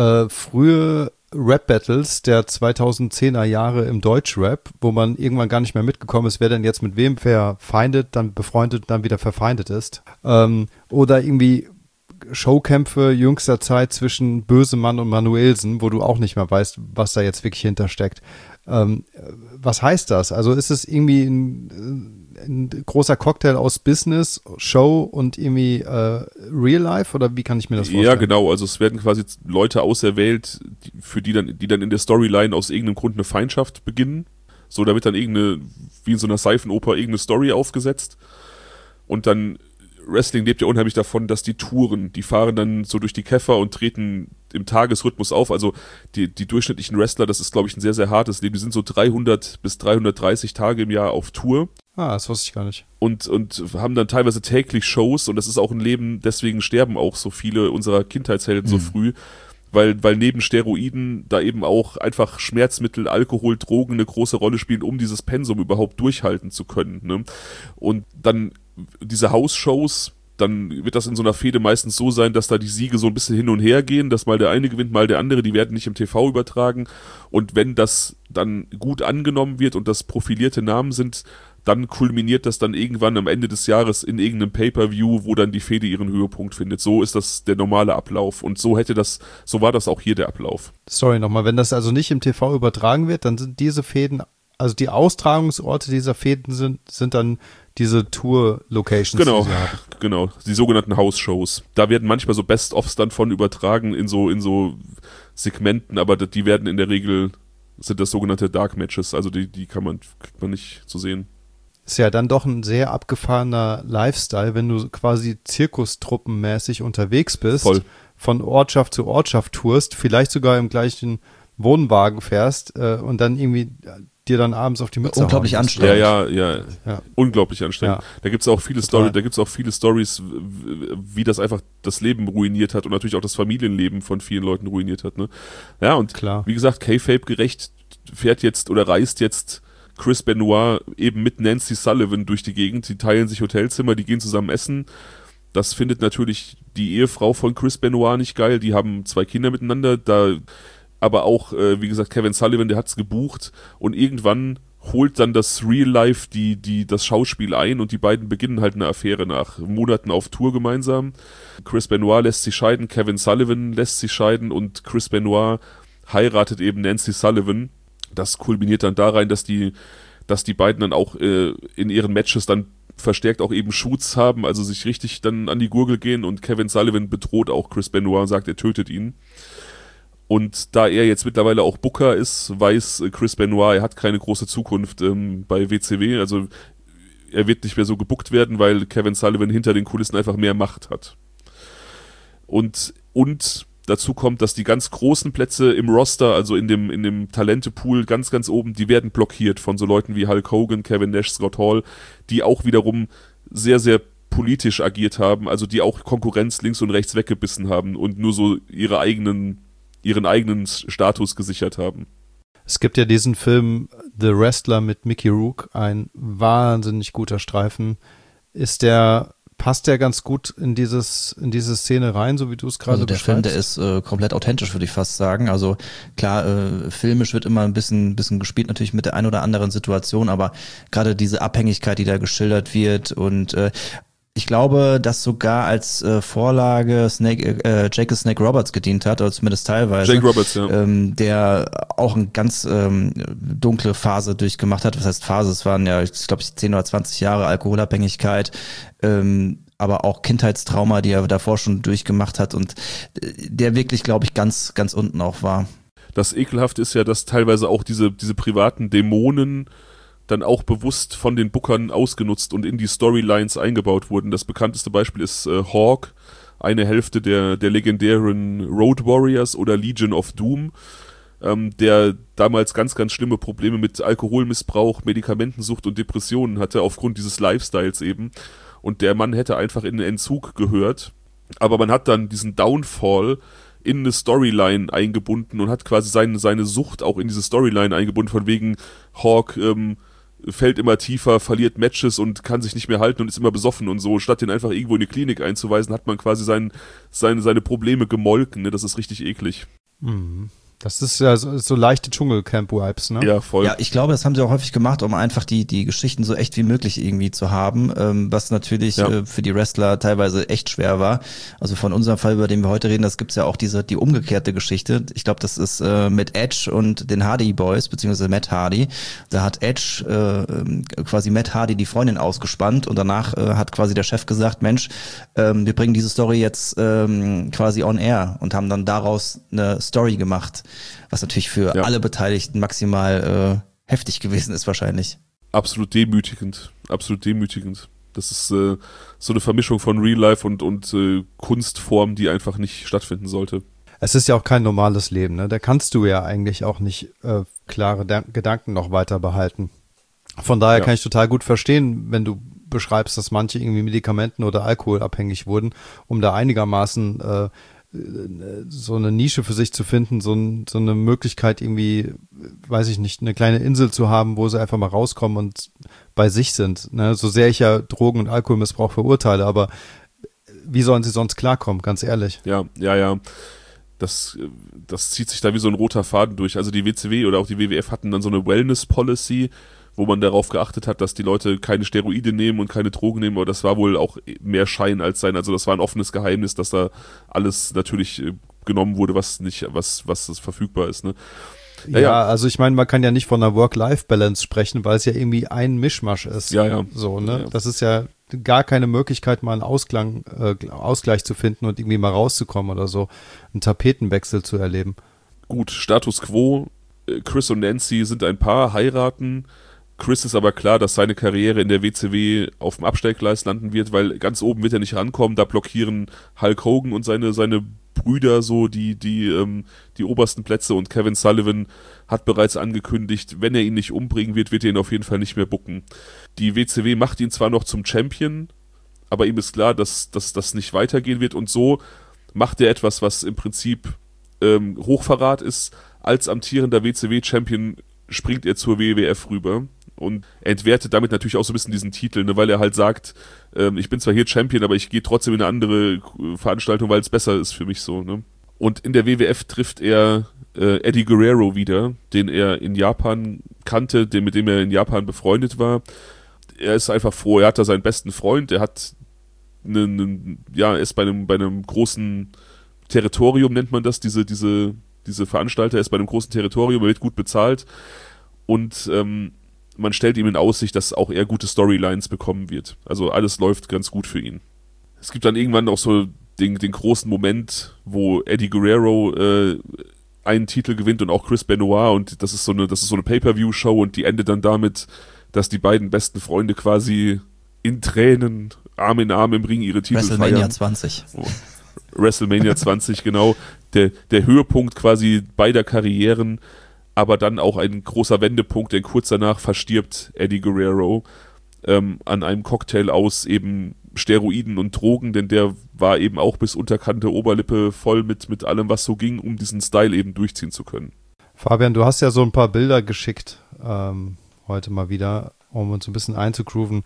frühe Rap-Battles der 2010er Jahre im Deutschrap, wo man irgendwann gar nicht mehr mitgekommen ist, wer denn jetzt mit wem verfeindet, dann befreundet, dann wieder verfeindet ist. Oder irgendwie Showkämpfe jüngster Zeit zwischen Bösemann und Manuelsen, wo du auch nicht mehr weißt, was da jetzt wirklich hintersteckt. Was heißt das? Also ist es irgendwie ein großer Cocktail aus Business, Show und irgendwie Real Life, oder wie kann ich mir das vorstellen? Ja, genau. Also es werden quasi Leute auserwählt, die dann in der Storyline aus irgendeinem Grund eine Feindschaft beginnen. So, da wird dann wie in so einer Seifenoper, irgendeine Story aufgesetzt. Und dann, Wrestling lebt ja unheimlich davon, dass die fahren dann so durch die Käfer und treten im Tagesrhythmus auf. Also die durchschnittlichen Wrestler, das ist, glaube ich, ein sehr, sehr hartes Leben. Die sind so 300 bis 330 Tage im Jahr auf Tour. Ah, das wusste ich gar nicht. Und haben dann teilweise täglich Shows, und das ist auch ein Leben, deswegen sterben auch so viele unserer Kindheitshelden so früh, weil neben Steroiden da eben auch einfach Schmerzmittel, Alkohol, Drogen eine große Rolle spielen, um dieses Pensum überhaupt durchhalten zu können. Ne? Und dann diese House-Shows, dann wird das in so einer Fehde meistens so sein, dass da die Siege so ein bisschen hin und her gehen, dass mal der eine gewinnt, mal der andere, die werden nicht im TV übertragen. Und wenn das dann gut angenommen wird und das profilierte Namen sind, dann kulminiert das dann irgendwann am Ende des Jahres in irgendeinem Pay-Per-View, wo dann die Fehde ihren Höhepunkt findet. So ist das der normale Ablauf. Und so war das auch hier der Ablauf. Sorry nochmal, wenn das also nicht im TV übertragen wird, dann sind diese Fäden, also die Austragungsorte dieser Fäden sind dann diese Tour-Locations. Genau, die sogenannten House-Shows. Da werden manchmal so Best-ofs dann von übertragen in so Segmenten, aber die werden in der Regel, sind das sogenannte Dark-Matches, also die kriegt man nicht zu sehen. Ist ja dann doch ein sehr abgefahrener Lifestyle, wenn du quasi zirkustruppenmäßig unterwegs bist, voll, von Ortschaft zu Ortschaft tourst, vielleicht sogar im gleichen Wohnwagen fährst und dann irgendwie dir dann abends auf die Mütze unglaublich hauen. anstrengend. Ja. Unglaublich anstrengend. Ja. Da gibt's auch viele Stories, wie das einfach das Leben ruiniert hat und natürlich auch das Familienleben von vielen Leuten ruiniert hat. Ne? Ja, und klar, wie gesagt, Kayfabe gerecht reist jetzt Chris Benoit eben mit Nancy Sullivan durch die Gegend. Die teilen sich Hotelzimmer, die gehen zusammen essen. Das findet natürlich die Ehefrau von Chris Benoit nicht geil. Die haben 2 Kinder miteinander, aber auch, wie gesagt, Kevin Sullivan, der hat's gebucht, und irgendwann holt dann das Real Life das Schauspiel ein, und die beiden beginnen halt eine Affäre nach Monaten auf Tour gemeinsam. Chris Benoit lässt sich scheiden, Kevin Sullivan lässt sich scheiden, und Chris Benoit heiratet eben Nancy Sullivan. Das kulminiert dann da rein, dass die beiden dann auch in ihren Matches dann verstärkt auch eben Shoots haben, also sich richtig dann an die Gurgel gehen, und Kevin Sullivan bedroht auch Chris Benoit und sagt, er tötet ihn. Und da er jetzt mittlerweile auch Booker ist, weiß Chris Benoit, er hat keine große Zukunft bei WCW. Also er wird nicht mehr so gebookt werden, weil Kevin Sullivan hinter den Kulissen einfach mehr Macht hat. Und dazu kommt, dass die ganz großen Plätze im Roster, also in dem Talentepool ganz, ganz oben, die werden blockiert von so Leuten wie Hulk Hogan, Kevin Nash, Scott Hall, die auch wiederum sehr, sehr politisch agiert haben, also die auch Konkurrenz links und rechts weggebissen haben und nur so ihren eigenen Status gesichert haben. Es gibt ja diesen Film The Wrestler mit Mickey Rourke, ein wahnsinnig guter Streifen. Passt der ganz gut in diese Szene rein, so wie du es gerade beschreibst? Also der Film, der ist komplett authentisch, würde ich fast sagen. Also klar, filmisch wird immer ein bisschen gespielt, natürlich mit der einen oder anderen Situation, aber gerade diese Abhängigkeit, die da geschildert wird, und ich glaube, dass sogar als Vorlage Jake Snake Roberts gedient hat, oder zumindest teilweise. Jake Roberts, ja. Der auch eine ganz dunkle Phase durchgemacht hat. Was heißt Phase? Es waren ja, ich glaube, 10 oder 20 Jahre Alkoholabhängigkeit, aber auch Kindheitstrauma, die er davor schon durchgemacht hat, und der wirklich, glaube ich, ganz, ganz unten auch war. Das Ekelhafte ist ja, dass teilweise auch diese privaten Dämonen dann auch bewusst von den Bookern ausgenutzt und in die Storylines eingebaut wurden. Das bekannteste Beispiel ist Hawk, eine Hälfte der legendären Road Warriors oder Legion of Doom, der damals ganz, ganz schlimme Probleme mit Alkoholmissbrauch, Medikamentensucht und Depressionen hatte, aufgrund dieses Lifestyles eben. Und der Mann hätte einfach in den Entzug gehört. Aber man hat dann diesen Downfall in eine Storyline eingebunden und hat quasi seine Sucht auch in diese Storyline eingebunden, von wegen Hawk fällt immer tiefer, verliert Matches und kann sich nicht mehr halten und ist immer besoffen und so. Statt den einfach irgendwo in die Klinik einzuweisen, hat man quasi seine Probleme gemolken. Ne? Das ist richtig eklig. Mhm. Das ist ja so leichte Dschungelcamp-Vibes, ne? Ja, voll. Ja, ich glaube, das haben sie auch häufig gemacht, um einfach die Geschichten so echt wie möglich irgendwie zu haben, was natürlich für die Wrestler teilweise echt schwer war. Also von unserem Fall, über den wir heute reden, das gibt's ja auch die umgekehrte Geschichte. Ich glaube, das ist mit Edge und den Hardy Boys, beziehungsweise Matt Hardy. Da hat Edge quasi Matt Hardy die Freundin ausgespannt und danach hat quasi der Chef gesagt, Mensch, wir bringen diese Story jetzt quasi on air und haben dann daraus eine Story gemacht. Was natürlich für alle Beteiligten maximal heftig gewesen ist wahrscheinlich. Absolut demütigend, absolut demütigend. Das ist so eine Vermischung von Real Life und Kunstform, die einfach nicht stattfinden sollte. Es ist ja auch kein normales Leben, ne? Da kannst du ja eigentlich auch nicht klare Gedanken noch weiter behalten. Von daher kann ich total gut verstehen, wenn du beschreibst, dass manche irgendwie Medikamenten oder Alkohol abhängig wurden, um da einigermaßen so eine Nische für sich zu finden, so eine Möglichkeit irgendwie, weiß ich nicht, eine kleine Insel zu haben, wo sie einfach mal rauskommen und bei sich sind. Ne? So sehr ich ja Drogen- und Alkoholmissbrauch verurteile, aber wie sollen sie sonst klarkommen, ganz ehrlich? Ja. Das zieht sich da wie so ein roter Faden durch. Also die WCW oder auch die WWF hatten dann so eine Wellness-Policy, wo man darauf geachtet hat, dass die Leute keine Steroide nehmen und keine Drogen nehmen, aber das war wohl auch mehr Schein als Sein. Also das war ein offenes Geheimnis, dass da alles natürlich genommen wurde, was verfügbar ist. Ne? Ja, also ich meine, man kann ja nicht von einer Work-Life-Balance sprechen, weil es ja irgendwie ein Mischmasch ist. Ja. So, ne? Ja. Das ist ja gar keine Möglichkeit, mal einen Ausgleich zu finden und irgendwie mal rauszukommen oder so, einen Tapetenwechsel zu erleben. Gut, Status Quo, Chris und Nancy sind ein Paar, heiraten. Chris ist aber klar, dass seine Karriere in der WCW auf dem Abstellgleis landen wird, weil ganz oben wird er nicht rankommen, da blockieren Hulk Hogan und seine Brüder so die obersten Plätze und Kevin Sullivan hat bereits angekündigt, wenn er ihn nicht umbringen wird er ihn auf jeden Fall nicht mehr booken. Die WCW macht ihn zwar noch zum Champion, aber ihm ist klar, dass das nicht weitergehen wird und so macht er etwas, was im Prinzip Hochverrat ist. Als amtierender WCW-Champion springt er zur WWF rüber und entwertet damit natürlich auch so ein bisschen diesen Titel, ne, weil er halt sagt, ich bin zwar hier Champion, aber ich gehe trotzdem in eine andere Veranstaltung, weil es besser ist für mich so. Ne? Und in der WWF trifft er Eddie Guerrero wieder, den er in Japan kannte, mit dem er in Japan befreundet war. Er ist einfach froh, er hat da seinen besten Freund, er hat ist bei einem großen Territorium, nennt man das, diese Veranstalter, ist bei einem großen Territorium, er wird gut bezahlt und man stellt ihm in Aussicht, dass auch er gute Storylines bekommen wird. Also alles läuft ganz gut für ihn. Es gibt dann irgendwann auch so den großen Moment, wo Eddie Guerrero einen Titel gewinnt und auch Chris Benoit und das ist so eine Pay-Per-View-Show und die endet dann damit, dass die beiden besten Freunde quasi in Tränen, Arm in Arm im Ring ihre Titel WrestleMania feiern. 20. WrestleMania 20, genau. Der Höhepunkt quasi beider Karrieren, aber dann auch ein großer Wendepunkt, denn kurz danach verstirbt Eddie Guerrero an einem Cocktail aus eben Steroiden und Drogen, denn der war eben auch bis Unterkante Oberlippe voll mit allem, was so ging, um diesen Style eben durchziehen zu können. Fabian, du hast ja so ein paar Bilder geschickt heute mal wieder, um uns ein bisschen einzugrooven.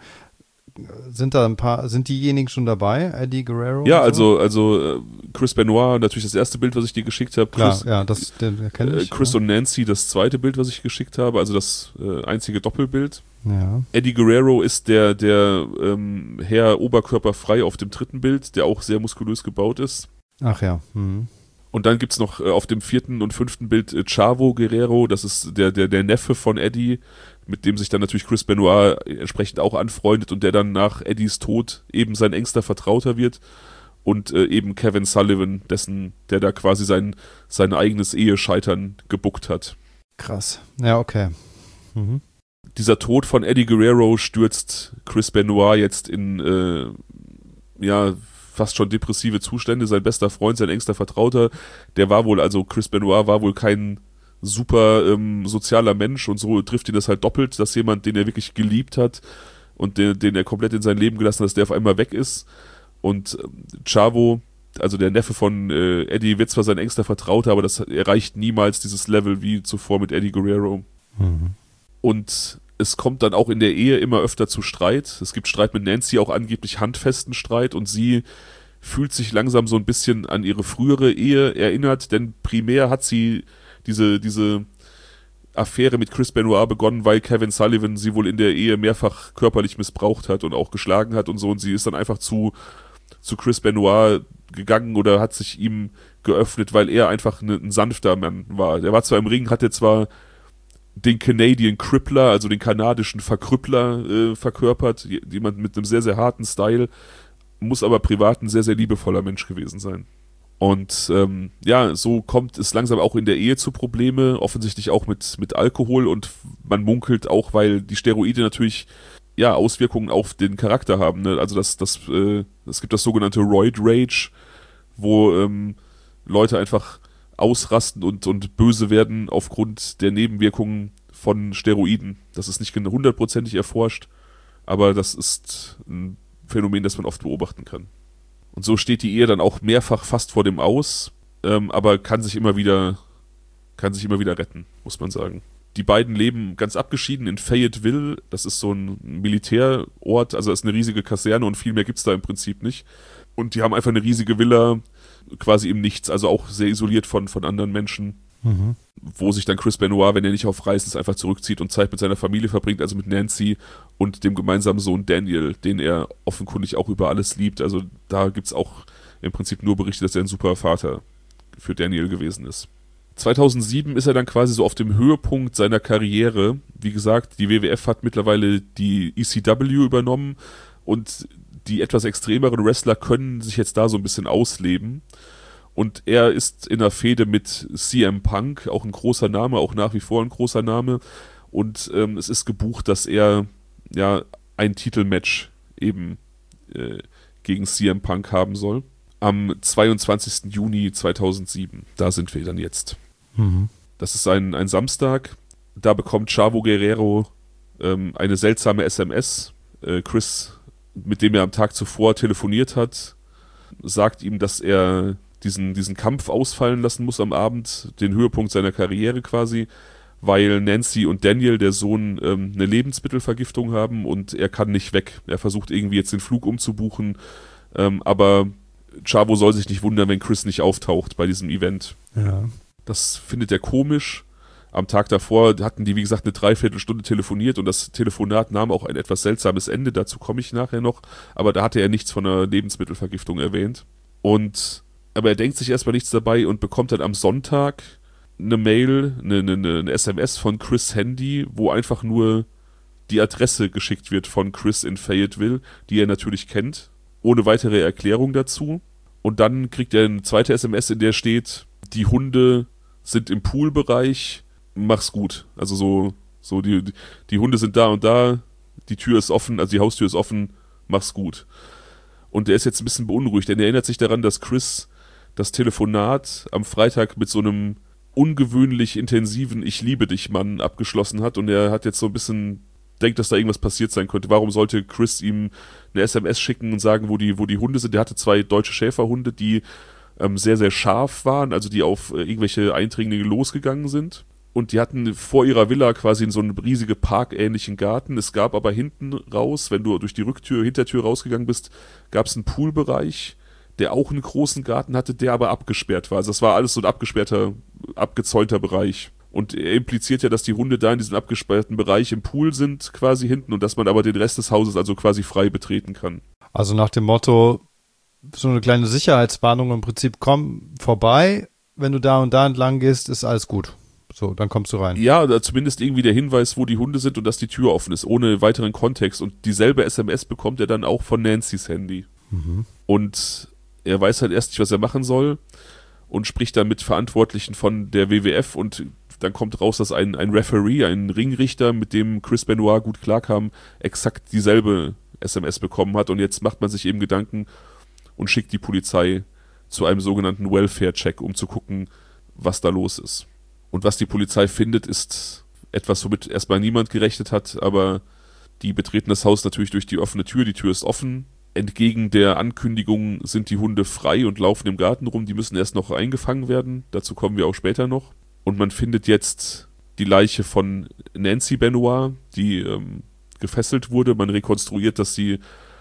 Sind diejenigen schon dabei, Eddie Guerrero? Ja, so? also Chris Benoit, natürlich das erste Bild, was ich dir geschickt habe. Den kenne ich. Chris und Nancy, das zweite Bild, was ich geschickt habe, also das einzige Doppelbild. Ja. Eddie Guerrero ist der Herr oberkörperfrei auf dem dritten Bild, der auch sehr muskulös gebaut ist. Ach ja. Mhm. Und dann gibt's noch auf dem vierten und fünften Bild Chavo Guerrero, das ist der Neffe von Eddie, mit dem sich dann natürlich Chris Benoit entsprechend auch anfreundet und der dann nach Eddies Tod eben sein engster Vertrauter wird und eben Kevin Sullivan, der da quasi sein eigenes Ehescheitern gebuckt hat. Krass. Ja, okay. Mhm. Dieser Tod von Eddie Guerrero stürzt Chris Benoit jetzt in fast schon depressive Zustände. Sein bester Freund, sein engster Vertrauter, Chris Benoit war wohl kein super sozialer Mensch und so trifft ihn das halt doppelt, dass jemand, den er wirklich geliebt hat und den er komplett in sein Leben gelassen hat, dass der auf einmal weg ist. Und Chavo, also der Neffe von Eddie, wird zwar sein engster Vertrauter, aber das erreicht niemals dieses Level wie zuvor mit Eddie Guerrero. Mhm. Und es kommt dann auch in der Ehe immer öfter zu Streit. Es gibt Streit mit Nancy, auch angeblich handfesten Streit und sie fühlt sich langsam so ein bisschen an ihre frühere Ehe erinnert, denn primär hat sie diese Affäre mit Chris Benoit begonnen, weil Kevin Sullivan sie wohl in der Ehe mehrfach körperlich missbraucht hat und auch geschlagen hat und so, und sie ist dann einfach zu Chris Benoit gegangen oder hat sich ihm geöffnet, weil er einfach ein sanfter Mann war. Der war zwar im Ring, hatte zwar den Canadian Crippler, also den kanadischen Verkrüppler verkörpert, jemand mit einem sehr, sehr harten Style, muss aber privat ein sehr, sehr liebevoller Mensch gewesen sein. Und so kommt es langsam auch in der Ehe zu Probleme, offensichtlich auch mit Alkohol, und man munkelt auch, weil die Steroide natürlich Auswirkungen auf den Charakter haben. Ne? Also es gibt das sogenannte Roid Rage, wo Leute einfach ausrasten und böse werden aufgrund der Nebenwirkungen von Steroiden. Das ist nicht 100%ig erforscht, aber das ist ein Phänomen, das man oft beobachten kann. Und so steht die Ehe dann auch mehrfach fast vor dem Aus, aber kann sich immer wieder retten, muss man sagen. Die beiden leben ganz abgeschieden in Fayetteville. Das ist so ein Militärort, also das ist eine riesige Kaserne und viel mehr gibt's da im Prinzip nicht. Und die haben einfach eine riesige Villa, quasi im Nichts, also auch sehr isoliert von anderen Menschen. Mhm. Wo sich dann Chris Benoit, wenn er nicht auf Reisen ist, einfach zurückzieht und Zeit mit seiner Familie verbringt, also mit Nancy und dem gemeinsamen Sohn Daniel, den er offenkundig auch über alles liebt. Also da gibt's auch im Prinzip nur Berichte, dass er ein super Vater für Daniel gewesen ist. 2007 ist er dann quasi so auf dem Höhepunkt seiner Karriere. Wie gesagt, die WWF hat mittlerweile die ECW übernommen und die etwas extremeren Wrestler können sich jetzt da so ein bisschen ausleben. Und er ist in einer Fehde mit CM Punk, auch ein großer Name, auch nach wie vor ein großer Name. Und es ist gebucht, dass er ein Titelmatch eben gegen CM Punk haben soll. Am 22. Juni 2007. Da sind wir dann jetzt. Mhm. Das ist ein Samstag. Da bekommt Chavo Guerrero eine seltsame SMS. Chris, mit dem er am Tag zuvor telefoniert hat, sagt ihm, dass er diesen Kampf ausfallen lassen muss am Abend, den Höhepunkt seiner Karriere quasi, weil Nancy und Daniel, der Sohn, eine Lebensmittelvergiftung haben und er kann nicht weg. Er versucht irgendwie jetzt den Flug umzubuchen, aber Chavo soll sich nicht wundern, wenn Chris nicht auftaucht bei diesem Event. Ja. Das findet er komisch. Am Tag davor hatten die, wie gesagt, eine Dreiviertelstunde telefoniert und das Telefonat nahm auch ein etwas seltsames Ende, dazu komme ich nachher noch, aber da hatte er nichts von einer Lebensmittelvergiftung erwähnt. Aber er denkt sich erstmal nichts dabei und bekommt dann am Sonntag eine Mail, eine SMS von Chris' Handy, wo einfach nur die Adresse geschickt wird von Chris in Fayetteville, die er natürlich kennt, ohne weitere Erklärung dazu. Und dann kriegt er eine zweite SMS, in der steht, die Hunde sind im Poolbereich, mach's gut. Also so die Hunde sind da und da, die Tür ist offen, also die Haustür ist offen, mach's gut. Und er ist jetzt ein bisschen beunruhigt, denn er erinnert sich daran, dass Chris das Telefonat am Freitag mit so einem ungewöhnlich intensiven Ich-liebe-dich-Mann abgeschlossen hat und er hat jetzt so ein bisschen, denkt, dass da irgendwas passiert sein könnte. Warum sollte Chris ihm eine SMS schicken und sagen, wo die Hunde sind? Der hatte 2 deutsche Schäferhunde, die sehr, sehr scharf waren, also die auf irgendwelche Eindringlinge losgegangen sind. Und die hatten vor ihrer Villa quasi in so einem riesigen parkähnlichen Garten. Es gab aber hinten raus, wenn du durch die Hintertür rausgegangen bist, gab es einen Poolbereich, der auch einen großen Garten hatte, der aber abgesperrt war. Also das war alles so ein abgesperrter, abgezäunter Bereich. Und er impliziert ja, dass die Hunde da in diesem abgesperrten Bereich im Pool sind, quasi hinten, und dass man aber den Rest des Hauses also quasi frei betreten kann. Also nach dem Motto, so eine kleine Sicherheitswarnung im Prinzip, komm vorbei, wenn du da und da entlang gehst, ist alles gut. So, dann kommst du rein. Ja, oder zumindest irgendwie der Hinweis, wo die Hunde sind und dass die Tür offen ist, ohne weiteren Kontext. Und dieselbe SMS bekommt er dann auch von Nancy's Handy. Mhm. Und er weiß halt erst nicht, was er machen soll und spricht dann mit Verantwortlichen von der WWF und dann kommt raus, dass ein Referee, ein Ringrichter, mit dem Chris Benoit gut klarkam, exakt dieselbe SMS bekommen hat und jetzt macht man sich eben Gedanken und schickt die Polizei zu einem sogenannten Welfare-Check, um zu gucken, was da los ist. Und was die Polizei findet, ist etwas, womit erstmal niemand gerechnet hat, aber die betreten das Haus natürlich durch die offene Tür. Die Tür ist offen. Entgegen der Ankündigung sind die Hunde frei und laufen im Garten rum. Die müssen erst noch eingefangen werden. Dazu kommen wir auch später noch. Und man findet jetzt die Leiche von Nancy Benoit, die gefesselt wurde. Man rekonstruiert, dass sie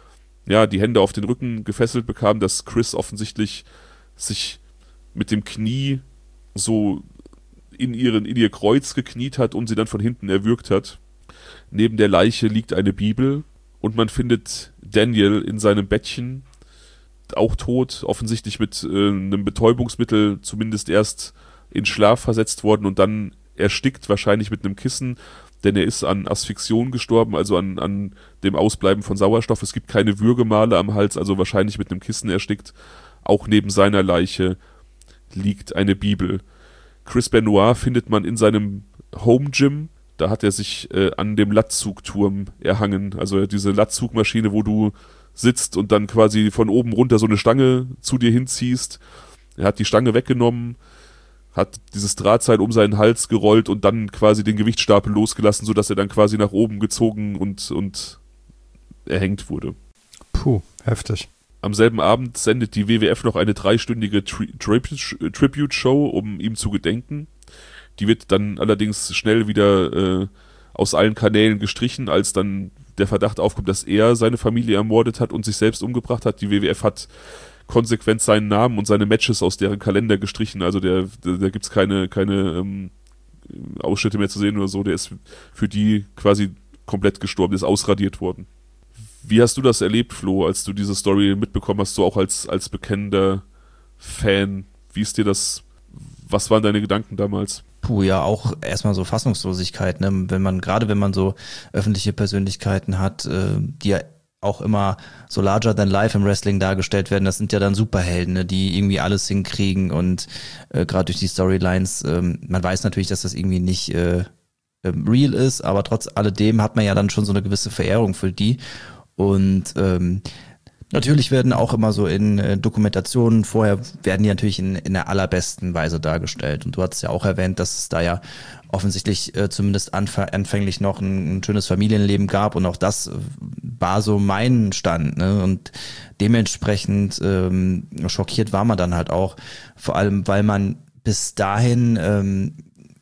die Hände auf den Rücken gefesselt bekam, dass Chris offensichtlich sich mit dem Knie so in ihr Kreuz gekniet hat und sie dann von hinten erwürgt hat. Neben der Leiche liegt eine Bibel und man findet Daniel in seinem Bettchen, auch tot, offensichtlich mit einem Betäubungsmittel zumindest erst in Schlaf versetzt worden und dann erstickt, wahrscheinlich mit einem Kissen, denn er ist an Asphyxion gestorben, also an dem Ausbleiben von Sauerstoff. Es gibt keine Würgemale am Hals, also wahrscheinlich mit einem Kissen erstickt. Auch neben seiner Leiche liegt eine Bibel. Chris Benoit findet man in seinem Home Gym. Da hat er sich an dem Latzugturm erhangen. Also diese Latzugmaschine, wo du sitzt und dann quasi von oben runter so eine Stange zu dir hinziehst. Er hat die Stange weggenommen, hat dieses Drahtseil um seinen Hals gerollt und dann quasi den Gewichtsstapel losgelassen, sodass er dann quasi nach oben gezogen und erhängt wurde. Puh, heftig. Am selben Abend sendet die WWF noch eine 3-stündige Tribute-Show, um ihm zu gedenken. Die wird dann allerdings schnell wieder aus allen Kanälen gestrichen, als dann der Verdacht aufkommt, dass er seine Familie ermordet hat und sich selbst umgebracht hat. Die WWF hat konsequent seinen Namen und seine Matches aus deren Kalender gestrichen. Also da gibt's keine Ausschnitte mehr zu sehen oder so. Der ist für die quasi komplett gestorben, ist ausradiert worden. Wie hast du das erlebt, Flo, als du diese Story mitbekommen hast, so auch als bekennender Fan? Wie ist dir das, was waren deine Gedanken damals? Puh, ja, auch erstmal so Fassungslosigkeit, ne? Wenn man so öffentliche Persönlichkeiten hat, die ja auch immer so larger than life im Wrestling dargestellt werden, das sind ja dann Superhelden, ne? Die irgendwie alles hinkriegen und gerade durch die Storylines, man weiß natürlich, dass das irgendwie nicht real ist, aber trotz alledem hat man ja dann schon so eine gewisse Verehrung für die und natürlich werden auch immer so in Dokumentationen vorher, werden die natürlich in der allerbesten Weise dargestellt. Und du hattest ja auch erwähnt, dass es da ja offensichtlich zumindest anfänglich noch ein schönes Familienleben gab. Und auch das war so mein Stand. Ne? Und dementsprechend schockiert war man dann halt auch. Vor allem, weil man bis dahin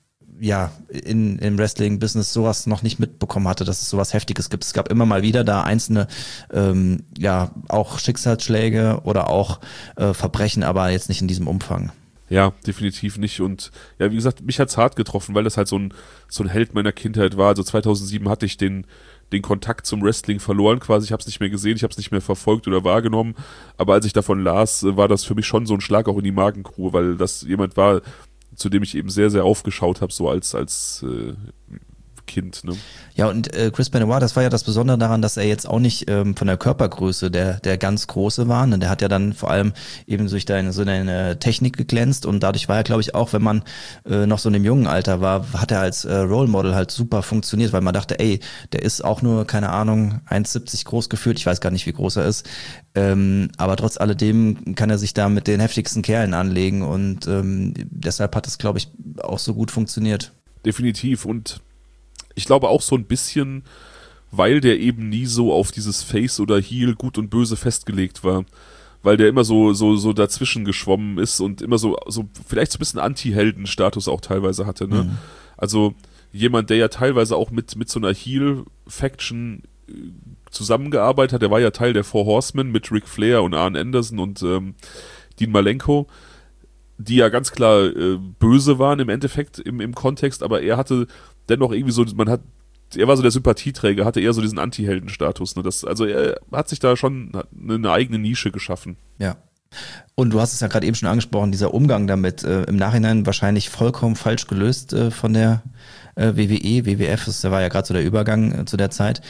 im Wrestling-Business sowas noch nicht mitbekommen hatte, dass es sowas Heftiges gibt. Es gab immer mal wieder da einzelne, auch Schicksalsschläge oder auch Verbrechen, aber jetzt nicht in diesem Umfang. Ja, definitiv nicht. Und ja, wie gesagt, mich hat's hart getroffen, weil das halt so ein Held meiner Kindheit war. Also 2007 hatte ich den Kontakt zum Wrestling verloren quasi. Ich habe es nicht mehr gesehen, ich habe es nicht mehr verfolgt oder wahrgenommen. Aber als ich davon las, war das für mich schon so ein Schlag auch in die Magengrube, weil das jemand war, zu dem ich eben sehr, sehr aufgeschaut habe, so als Kind. Ne? Ja, und Chris Benoit, das war ja das Besondere daran, dass er jetzt auch nicht von der Körpergröße der ganz Große war. Ne? Der hat ja dann vor allem eben durch seine Technik geglänzt und dadurch war er, glaube ich, auch, wenn man noch so in dem jungen Alter war, hat er als Role Model halt super funktioniert, weil man dachte, ey, der ist auch nur, keine Ahnung, 1,70 groß gefühlt, ich weiß gar nicht, wie groß er ist, aber trotz alledem kann er sich da mit den heftigsten Kerlen anlegen und deshalb hat es, glaube ich, auch so gut funktioniert. Definitiv und ich glaube auch so ein bisschen, weil der eben nie so auf dieses Face oder Heel gut und böse festgelegt war. Weil der immer so dazwischen geschwommen ist und immer so vielleicht so ein bisschen Anti-Helden-Status auch teilweise hatte, ne? Mhm. Also jemand, der ja teilweise auch mit so einer Heel-Faction zusammengearbeitet hat, der war ja Teil der Four Horsemen mit Ric Flair und Arn Anderson und Dean Malenko, die ja ganz klar böse waren im Endeffekt im Kontext, aber er hatte dennoch irgendwie so, er war so der Sympathieträger, hatte eher so diesen Anti-Helden-Status. Ne? Also er hat sich da schon eine eigene Nische geschaffen. Ja. Und du hast es ja gerade eben schon angesprochen, dieser Umgang damit, im Nachhinein wahrscheinlich vollkommen falsch gelöst von der WWE, WWF, das war ja gerade so der Übergang zu der Zeit.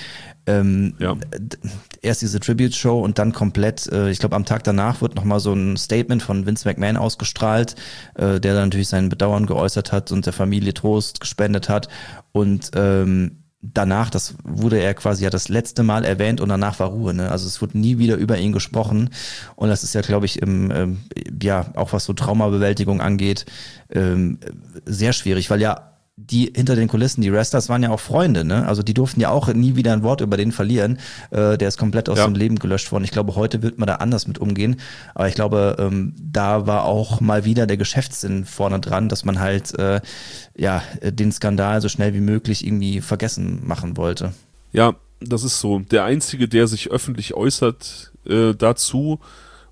Erst diese Tribute-Show und dann komplett, ich glaube am Tag danach wird nochmal so ein Statement von Vince McMahon ausgestrahlt, der dann natürlich sein Bedauern geäußert hat und der Familie Trost gespendet hat und danach, das wurde er quasi ja das letzte Mal erwähnt und danach war Ruhe, ne? Also es wurde nie wieder über ihn gesprochen und das ist ja, glaube ich, auch was so Traumabewältigung angeht, sehr schwierig, weil ja die hinter den Kulissen, die Wrestlers waren ja auch Freunde, ne? Also die durften ja auch nie wieder ein Wort über den verlieren. Der ist komplett aus dem Leben gelöscht worden. Ich glaube, heute wird man da anders mit umgehen. Aber ich glaube, da war auch mal wieder der Geschäftssinn vorne dran, dass man halt den Skandal so schnell wie möglich irgendwie vergessen machen wollte. Ja, das ist so. Der Einzige, der sich öffentlich äußert dazu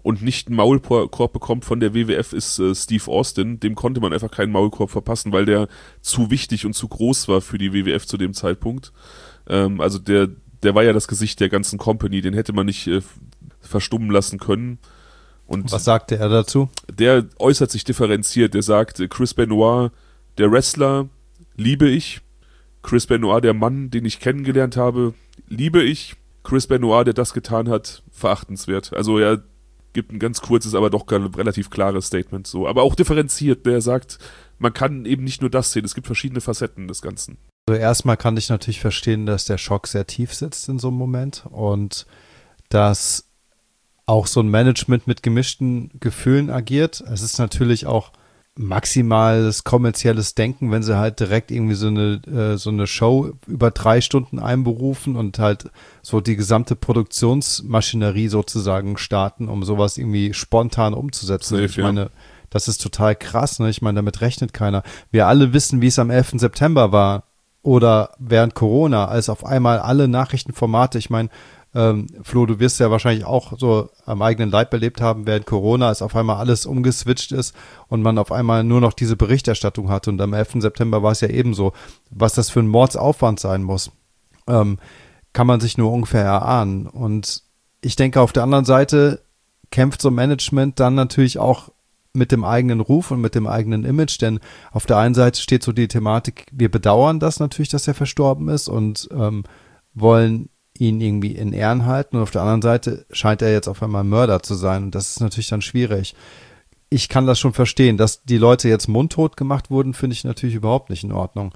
und nicht einen Maulkorb bekommt von der WWF, ist Steve Austin. Dem konnte man einfach keinen Maulkorb verpassen, weil der zu wichtig und zu groß war für die WWF zu dem Zeitpunkt. Also der war ja das Gesicht der ganzen Company, den hätte man nicht verstummen lassen können. Und was sagte er dazu? Der äußert sich differenziert. Der sagt, Chris Benoit, der Wrestler, liebe ich. Chris Benoit, der Mann, den ich kennengelernt habe, liebe ich. Chris Benoit, der das getan hat, verachtenswert. Also er gibt ein ganz kurzes, aber doch relativ klares Statement. So, aber auch differenziert. Der sagt, man kann eben nicht nur das sehen. Es gibt verschiedene Facetten des Ganzen. Also erstmal kann ich natürlich verstehen, dass der Schock sehr tief sitzt in so einem Moment und dass auch so ein Management mit gemischten Gefühlen agiert. Es ist natürlich auch maximales kommerzielles Denken, wenn sie halt direkt irgendwie so eine Show über 3 Stunden einberufen und halt so die gesamte Produktionsmaschinerie sozusagen starten, um sowas irgendwie spontan umzusetzen. Ich meine, das ist total krass, ne? Ich meine, damit rechnet keiner. Wir alle wissen, wie es am 11. September war oder während Corona, als auf einmal alle Nachrichtenformate, ich meine, Flo, du wirst ja wahrscheinlich auch so am eigenen Leib erlebt haben, während Corona, als auf einmal alles umgeswitcht ist und man auf einmal nur noch diese Berichterstattung hatte. Und am 11. September war es ja ebenso. Was das für ein Mordsaufwand sein muss, kann man sich nur ungefähr erahnen. Und ich denke, auf der anderen Seite kämpft so Management dann natürlich auch mit dem eigenen Ruf und mit dem eigenen Image, denn auf der einen Seite steht so die Thematik, wir bedauern das natürlich, dass er verstorben ist und wollen ihn irgendwie in Ehren halten und auf der anderen Seite scheint er jetzt auf einmal Mörder zu sein und das ist natürlich dann schwierig. Ich kann das schon verstehen, dass die Leute jetzt mundtot gemacht wurden, finde ich natürlich überhaupt nicht in Ordnung.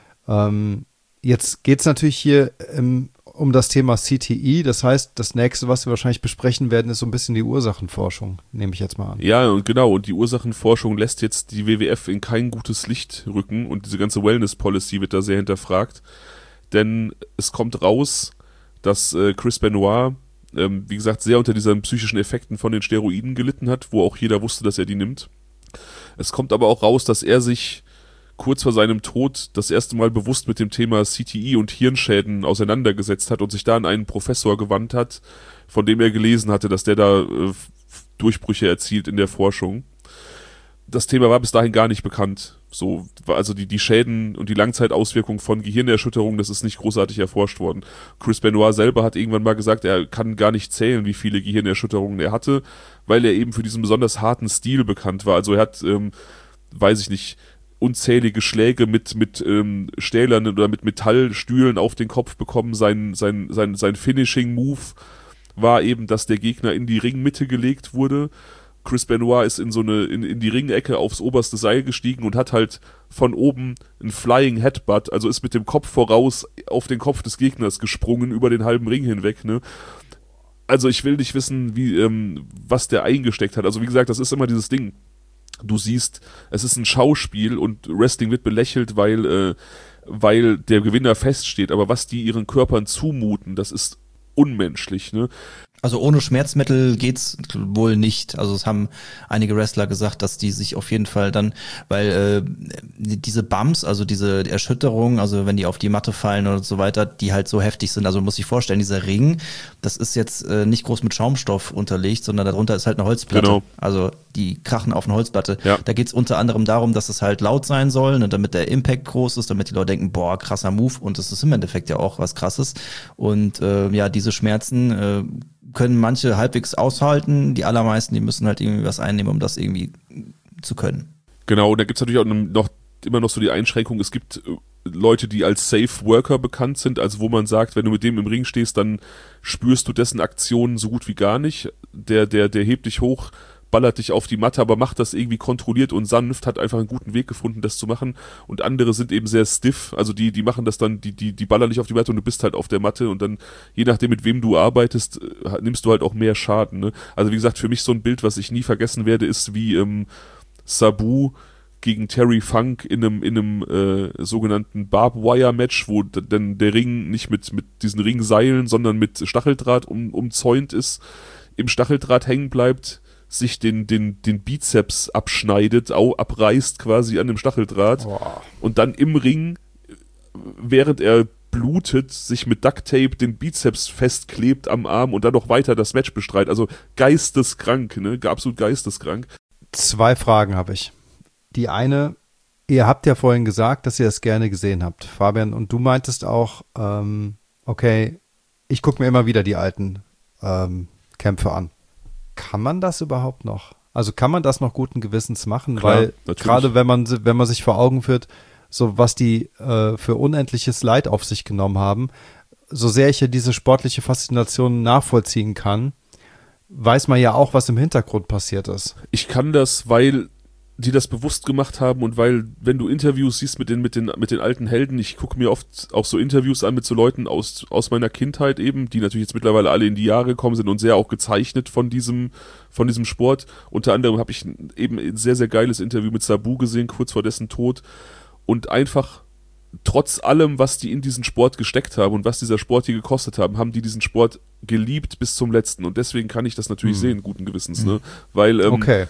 Jetzt geht es natürlich hier um das Thema CTE, das heißt, das nächste, was wir wahrscheinlich besprechen werden, ist so ein bisschen die Ursachenforschung, nehme ich jetzt mal an. Ja, und genau, und die Ursachenforschung lässt jetzt die WWF in kein gutes Licht rücken und diese ganze Wellness-Policy wird da sehr hinterfragt, denn es kommt raus, dass Chris Benoit, wie gesagt, sehr unter diesen psychischen Effekten von den Steroiden gelitten hat, wo auch jeder wusste, dass er die nimmt. Es kommt aber auch raus, dass er sich kurz vor seinem Tod das erste Mal bewusst mit dem Thema CTE und Hirnschäden auseinandergesetzt hat und sich da an einen Professor gewandt hat, von dem er gelesen hatte, dass der da Durchbrüche erzielt in der Forschung. Das Thema war bis dahin gar nicht bekannt. So, also die Schäden und die Langzeitauswirkungen von Gehirnerschütterungen, das ist nicht großartig erforscht worden. Chris Benoit selber hat irgendwann mal gesagt, er kann gar nicht zählen, wie viele Gehirnerschütterungen er hatte, weil er eben für diesen besonders harten Stil bekannt war. Also er hat, weiß ich nicht, unzählige Schläge mit Stählern oder mit Metallstühlen auf den Kopf bekommen. Sein Finishing-Move war eben, dass der Gegner in die Ringmitte gelegt wurde. Chris Benoit ist in die Ringecke aufs oberste Seil gestiegen und hat halt von oben ein Flying Headbutt, also ist mit dem Kopf voraus auf den Kopf des Gegners gesprungen, über den halben Ring hinweg, ne? Also ich will nicht wissen, was der eingesteckt hat. Also wie gesagt, das ist immer dieses Ding. Du siehst, es ist ein Schauspiel und Wrestling wird belächelt, weil der Gewinner feststeht. Aber was die ihren Körpern zumuten, das ist unmenschlich, ne? Also ohne Schmerzmittel geht's wohl nicht. Also es haben einige Wrestler gesagt, dass die sich auf jeden Fall dann, weil diese Bumps, also diese Erschütterungen, also wenn die auf die Matte fallen oder so weiter, die halt so heftig sind. Also man muss sich vorstellen, dieser Ring, das ist jetzt nicht groß mit Schaumstoff unterlegt, sondern darunter ist halt eine Holzplatte. Genau. Also die krachen auf eine Holzplatte. Ja. Da geht's unter anderem darum, dass es halt laut sein soll, ne, damit der Impact groß ist, damit die Leute denken, boah, krasser Move. Und das ist im Endeffekt ja auch was Krasses. Und ja, diese Schmerzen können manche halbwegs aushalten, die allermeisten, die müssen halt irgendwie was einnehmen, um das irgendwie zu können. Genau, und da gibt's natürlich auch immer noch so die Einschränkung, es gibt Leute, die als Safe Worker bekannt sind, also wo man sagt, wenn du mit dem im Ring stehst, dann spürst du dessen Aktionen so gut wie gar nicht. Der hebt dich hoch, ballert dich auf die Matte, aber macht das irgendwie kontrolliert und sanft, hat einfach einen guten Weg gefunden, das zu machen. Und andere sind eben sehr stiff, also die machen das dann, die ballern dich auf die Matte und du bist halt auf der Matte und dann, je nachdem mit wem du arbeitest, nimmst du halt auch mehr Schaden, ne? Also wie gesagt, für mich so ein Bild, was ich nie vergessen werde, ist wie Sabu gegen Terry Funk in einem sogenannten Barbed-Wire-Match, wo dann der Ring nicht mit diesen Ringseilen, sondern mit Stacheldraht umzäunt ist, im Stacheldraht hängen bleibt, sich den Bizeps abschneidet, abreißt quasi an dem Stacheldraht. Boah. Und dann im Ring, während er blutet, sich mit Ducktape den Bizeps festklebt am Arm und dann noch weiter das Match bestreitet. Also geisteskrank, ne? Absolut geisteskrank. 2 Fragen habe ich. Die eine, ihr habt ja vorhin gesagt, dass ihr es gerne gesehen habt, Fabian, und du meintest auch, okay, ich gucke mir immer wieder die alten Kämpfe an. Kann man das überhaupt noch? Also kann man das noch guten Gewissens machen? Klar, weil natürlich. gerade wenn man sich vor Augen führt, so was die für unendliches Leid auf sich genommen haben, so sehr ich ja diese sportliche Faszination nachvollziehen kann, weiß man ja auch, was im Hintergrund passiert ist. Ich kann das, weil die das bewusst gemacht haben und weil, wenn du Interviews siehst mit den alten Helden, ich gucke mir oft auch so Interviews an mit so Leuten aus meiner Kindheit eben, die natürlich jetzt mittlerweile alle in die Jahre gekommen sind und sehr auch gezeichnet von diesem Sport. Unter anderem habe ich eben ein sehr, sehr geiles Interview mit Sabu gesehen, kurz vor dessen Tod. Und einfach trotz allem, was die in diesen Sport gesteckt haben und was dieser Sport hier gekostet haben die diesen Sport geliebt bis zum Letzten. Und deswegen kann ich das natürlich sehen, guten Gewissens, ne? Weil Okay.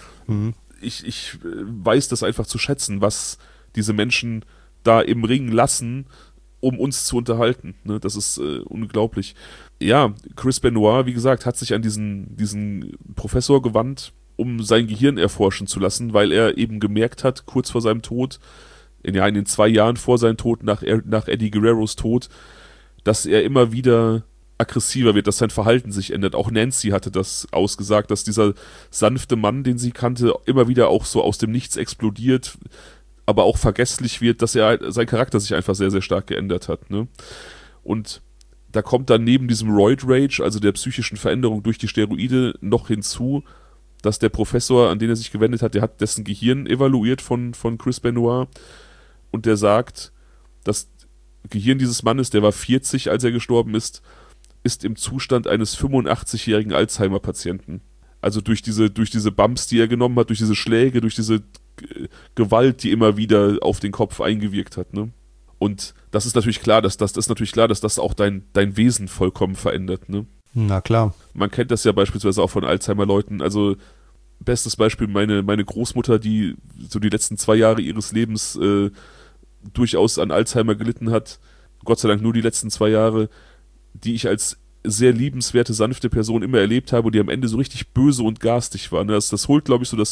ich weiß das einfach zu schätzen, was diese Menschen da im Ring lassen, um uns zu unterhalten. Ne? Das ist unglaublich. Ja, Chris Benoit, wie gesagt, hat sich an diesen Professor gewandt, um sein Gehirn erforschen zu lassen, weil er eben gemerkt hat, kurz vor seinem Tod, in den 2 Jahren vor seinem Tod, nach Eddie Guerreros Tod, dass er immer wieder aggressiver wird, dass sein Verhalten sich ändert. Auch Nancy hatte das ausgesagt, dass dieser sanfte Mann, den sie kannte, immer wieder auch so aus dem Nichts explodiert, aber auch vergesslich wird, dass sein Charakter sich einfach sehr, sehr stark geändert hat. Ne? Und da kommt dann neben diesem Roid Rage, also der psychischen Veränderung durch die Steroide, noch hinzu, dass der Professor, an den er sich gewendet hat, der hat dessen Gehirn evaluiert von Chris Benoit und der sagt, das Gehirn dieses Mannes, der war 40, als er gestorben ist im Zustand eines 85-jährigen Alzheimer-Patienten. Also durch diese Bumps, die er genommen hat, durch diese Schläge, durch diese Gewalt, die immer wieder auf den Kopf eingewirkt hat. Ne? Und das ist natürlich klar, dass das auch dein Wesen vollkommen verändert. Ne? Na klar. Man kennt das ja beispielsweise auch von Alzheimer-Leuten. Also bestes Beispiel, meine Großmutter, die so die letzten 2 Jahre ihres Lebens durchaus an Alzheimer gelitten hat. Gott sei Dank nur die letzten 2 Jahre, die ich als sehr liebenswerte, sanfte Person immer erlebt habe und die am Ende so richtig böse und garstig waren. Das holt, glaube ich, so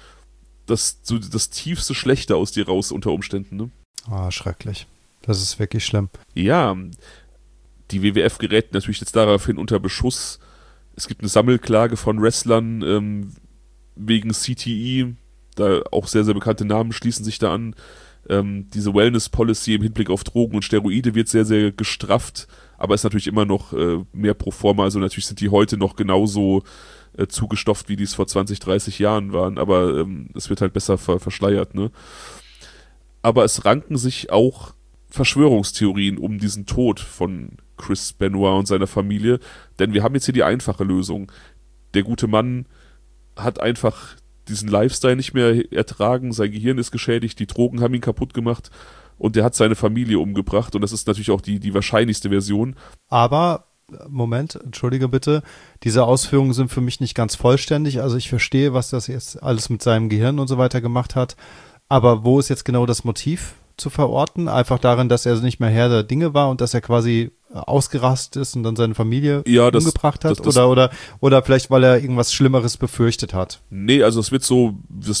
das tiefste Schlechte aus dir raus unter Umständen. Ne? Ah, schrecklich. Das ist wirklich schlimm. Ja, die WWF gerät natürlich jetzt daraufhin unter Beschuss. Es gibt eine Sammelklage von Wrestlern wegen CTE. Da auch sehr, sehr bekannte Namen schließen sich da an. Diese Wellness-Policy im Hinblick auf Drogen und Steroide wird sehr, sehr gestrafft, aber ist natürlich immer noch mehr pro forma. Also natürlich sind die heute noch genauso zugestopft, wie die es vor 20, 30 Jahren waren, aber es wird halt besser verschleiert. Ne? Aber es ranken sich auch Verschwörungstheorien um diesen Tod von Chris Benoit und seiner Familie, denn wir haben jetzt hier die einfache Lösung. Der gute Mann hat einfach diesen Lifestyle nicht mehr ertragen, sein Gehirn ist geschädigt, die Drogen haben ihn kaputt gemacht und der hat seine Familie umgebracht und das ist natürlich auch die wahrscheinlichste Version. Aber, Moment, entschuldige bitte, diese Ausführungen sind für mich nicht ganz vollständig, also ich verstehe, was das jetzt alles mit seinem Gehirn und so weiter gemacht hat, aber wo ist jetzt genau das Motiv zu verorten? Einfach darin, dass er nicht mehr Herr der Dinge war und dass er quasi ausgerastet ist und dann seine Familie umgebracht hat? Oder vielleicht, weil er irgendwas Schlimmeres befürchtet hat? Nee, also es wird so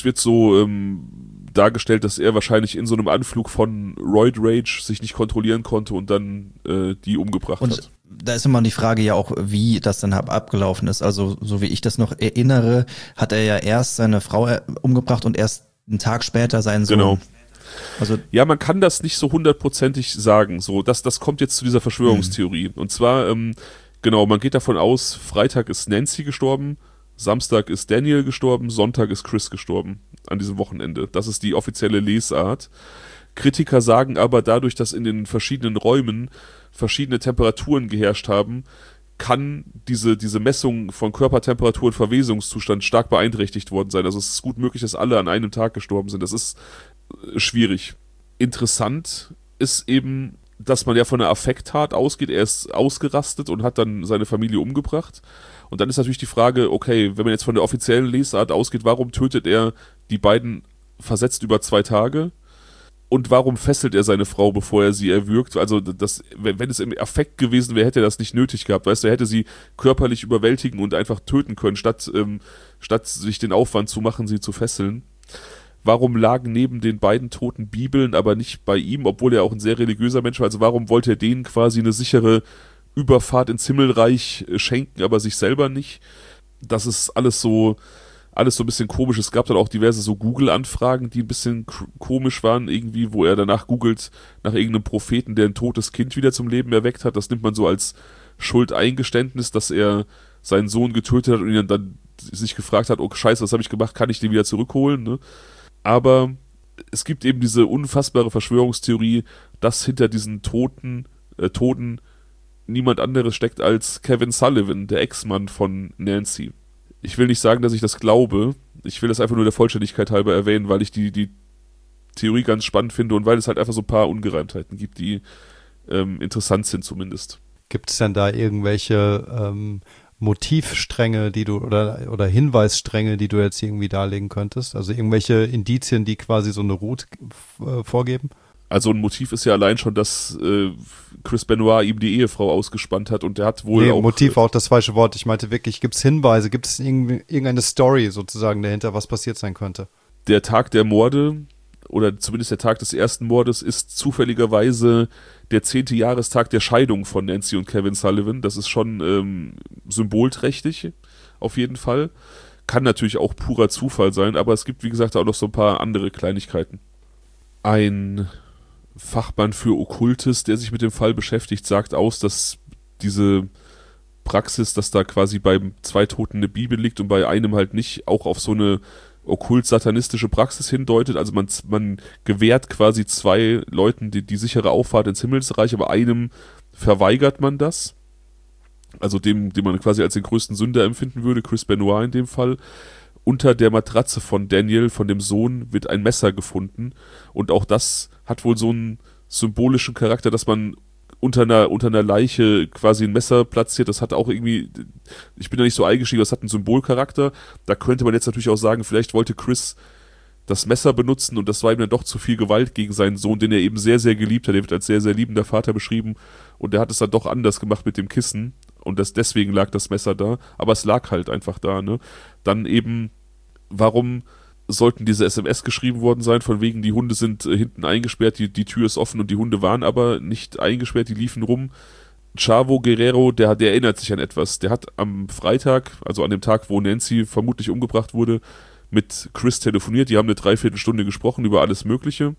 dargestellt, dass er wahrscheinlich in so einem Anflug von Roid Rage sich nicht kontrollieren konnte und dann die umgebracht hat. Da ist immer die Frage ja auch, wie das dann abgelaufen ist. Also so wie ich das noch erinnere, hat er ja erst seine Frau umgebracht und erst einen Tag später seinen Sohn. Genau. Also, ja, man kann das nicht so 100%ig sagen. So, das kommt jetzt zu dieser Verschwörungstheorie. Und zwar, genau, man geht davon aus, Freitag ist Nancy gestorben, Samstag ist Daniel gestorben, Sonntag ist Chris gestorben an diesem Wochenende. Das ist die offizielle Lesart. Kritiker sagen aber, dadurch, dass in den verschiedenen Räumen verschiedene Temperaturen geherrscht haben, kann diese Messung von Körpertemperatur und Verwesungszustand stark beeinträchtigt worden sein. Also es ist gut möglich, dass alle an einem Tag gestorben sind. Das ist schwierig. Interessant ist eben, dass man ja von einer Affekttat ausgeht. Er ist ausgerastet und hat dann seine Familie umgebracht. Und dann ist natürlich die Frage, okay, wenn man jetzt von der offiziellen Lesart ausgeht, warum tötet er die beiden versetzt über 2 Tage? Und warum fesselt er seine Frau, bevor er sie erwürgt? Also wenn es im Affekt gewesen wäre, hätte er das nicht nötig gehabt. Weißt du, er hätte sie körperlich überwältigen und einfach töten können, statt sich den Aufwand zu machen, sie zu fesseln. Warum lagen neben den beiden Toten Bibeln, aber nicht bei ihm, obwohl er auch ein sehr religiöser Mensch war? Also warum wollte er denen quasi eine sichere Überfahrt ins Himmelreich schenken, aber sich selber nicht? Das ist alles so ein bisschen komisch. Es gab dann auch diverse so Google-Anfragen, die ein bisschen komisch waren, irgendwie, wo er danach googelt nach irgendeinem Propheten, der ein totes Kind wieder zum Leben erweckt hat. Das nimmt man so als Schuldeingeständnis, dass er seinen Sohn getötet hat und ihn dann sich gefragt hat, oh Scheiße, was habe ich gemacht, kann ich den wieder zurückholen? Ne? Aber es gibt eben diese unfassbare Verschwörungstheorie, dass hinter diesen Toten niemand anderes steckt als Kevin Sullivan, der Ex-Mann von Nancy. Ich will nicht sagen, dass ich das glaube. Ich will das einfach nur der Vollständigkeit halber erwähnen, weil ich die Theorie ganz spannend finde und weil es halt einfach so ein paar Ungereimtheiten gibt, die interessant sind zumindest. Gibt es denn da irgendwelche Motivstränge, die du oder Hinweisstränge, die du jetzt irgendwie darlegen könntest? Also irgendwelche Indizien, die quasi so eine Route vorgeben? Also ein Motiv ist ja allein schon, dass Chris Benoit ihm die Ehefrau ausgespannt hat und der hat wohl auch... Motiv war auch das falsche Wort. Ich meinte wirklich, gibt es Hinweise, gibt es irgendeine Story sozusagen dahinter, was passiert sein könnte? Der Tag der Morde oder zumindest der Tag des ersten Mordes ist zufälligerweise der 10. Jahrestag der Scheidung von Nancy und Kevin Sullivan. Das ist schon symbolträchtig, auf jeden Fall. Kann natürlich auch purer Zufall sein, aber es gibt, wie gesagt, auch noch so ein paar andere Kleinigkeiten. Ein Fachmann für Okkultes, der sich mit dem Fall beschäftigt, sagt aus, dass diese Praxis, dass da quasi bei 2 Toten eine Bibel liegt und bei einem halt nicht, auch auf so eine okkult-satanistische Praxis hindeutet. Also man gewährt quasi 2 Leuten die sichere Auffahrt ins Himmelsreich, aber einem verweigert man das. Also dem, den man quasi als den größten Sünder empfinden würde, Chris Benoit in dem Fall. Unter der Matratze von Daniel, von dem Sohn, wird ein Messer gefunden. Und auch das hat wohl so einen symbolischen Charakter, dass man unter einer Leiche quasi ein Messer platziert. Das hat auch irgendwie, ich bin da nicht so eingestiegen, das hat einen Symbolcharakter. Da könnte man jetzt natürlich auch sagen, vielleicht wollte Chris das Messer benutzen und das war ihm dann doch zu viel Gewalt gegen seinen Sohn, den er eben sehr, sehr geliebt hat. Der wird als sehr, sehr liebender Vater beschrieben und der hat es dann doch anders gemacht mit dem Kissen und deswegen lag das Messer da. Aber es lag halt einfach da, ne? Dann eben, warum sollten diese SMS geschrieben worden sein, von wegen die Hunde sind hinten eingesperrt, die Tür ist offen und die Hunde waren aber nicht eingesperrt, die liefen rum. Chavo Guerrero, der erinnert sich an etwas. Der hat am Freitag, also an dem Tag, wo Nancy vermutlich umgebracht wurde, mit Chris telefoniert. Die haben eine 3/4 Stunde gesprochen über alles Mögliche.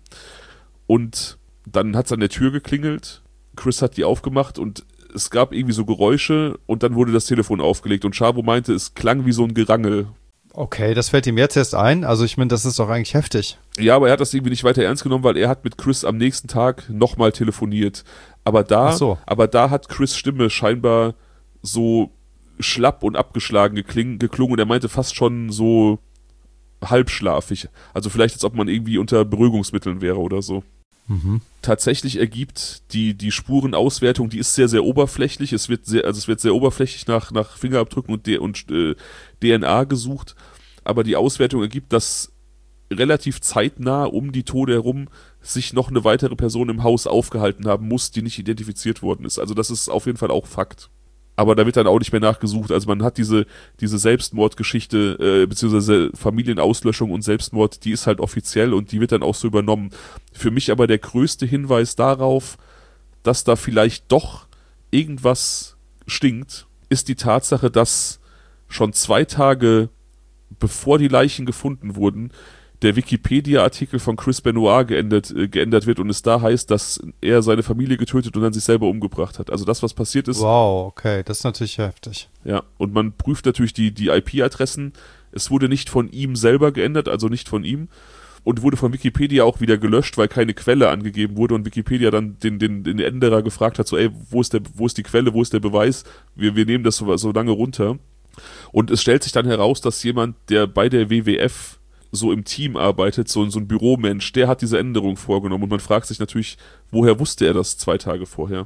Und dann hat es an der Tür geklingelt. Chris hat die aufgemacht und es gab irgendwie so Geräusche und dann wurde das Telefon aufgelegt. Und Chavo meinte, es klang wie so ein Gerangel. Okay, das fällt ihm jetzt erst ein. Also ich meine, das ist doch eigentlich heftig. Ja, aber er hat das irgendwie nicht weiter ernst genommen, weil er hat mit Chris am nächsten Tag nochmal telefoniert. Aber da hat Chris' Stimme scheinbar so schlapp und abgeschlagen geklungen und er meinte fast schon so halbschlafig. Also vielleicht, als ob man irgendwie unter Beruhigungsmitteln wäre oder so. Mhm. Tatsächlich ergibt die Spurenauswertung, die ist sehr, sehr oberflächlich. Es wird sehr oberflächlich nach Fingerabdrücken und DNA gesucht. Aber die Auswertung ergibt, dass relativ zeitnah um die Tode herum sich noch eine weitere Person im Haus aufgehalten haben muss, die nicht identifiziert worden ist. Also das ist auf jeden Fall auch Fakt. Aber da wird dann auch nicht mehr nachgesucht. Also man hat diese Selbstmordgeschichte, beziehungsweise Familienauslöschung und Selbstmord, die ist halt offiziell und die wird dann auch so übernommen. Für mich aber der größte Hinweis darauf, dass da vielleicht doch irgendwas stinkt, ist die Tatsache, dass schon 2 Tage bevor die Leichen gefunden wurden, der Wikipedia-Artikel von Chris Benoit geändert wird und es da heißt, dass er seine Familie getötet und dann sich selber umgebracht hat. Also das, was passiert ist. Wow, okay, das ist natürlich heftig. Ja, und man prüft natürlich die IP-Adressen. Es wurde nicht von ihm selber geändert, also nicht von ihm. Und wurde von Wikipedia auch wieder gelöscht, weil keine Quelle angegeben wurde und Wikipedia dann den Änderer gefragt hat, so ey, wo ist die Quelle, wo ist der Beweis? Wir nehmen das so lange runter. Und es stellt sich dann heraus, dass jemand, der bei der WWF so im Team arbeitet, so ein Büromensch, der hat diese Änderung vorgenommen und man fragt sich natürlich, woher wusste er das 2 Tage vorher?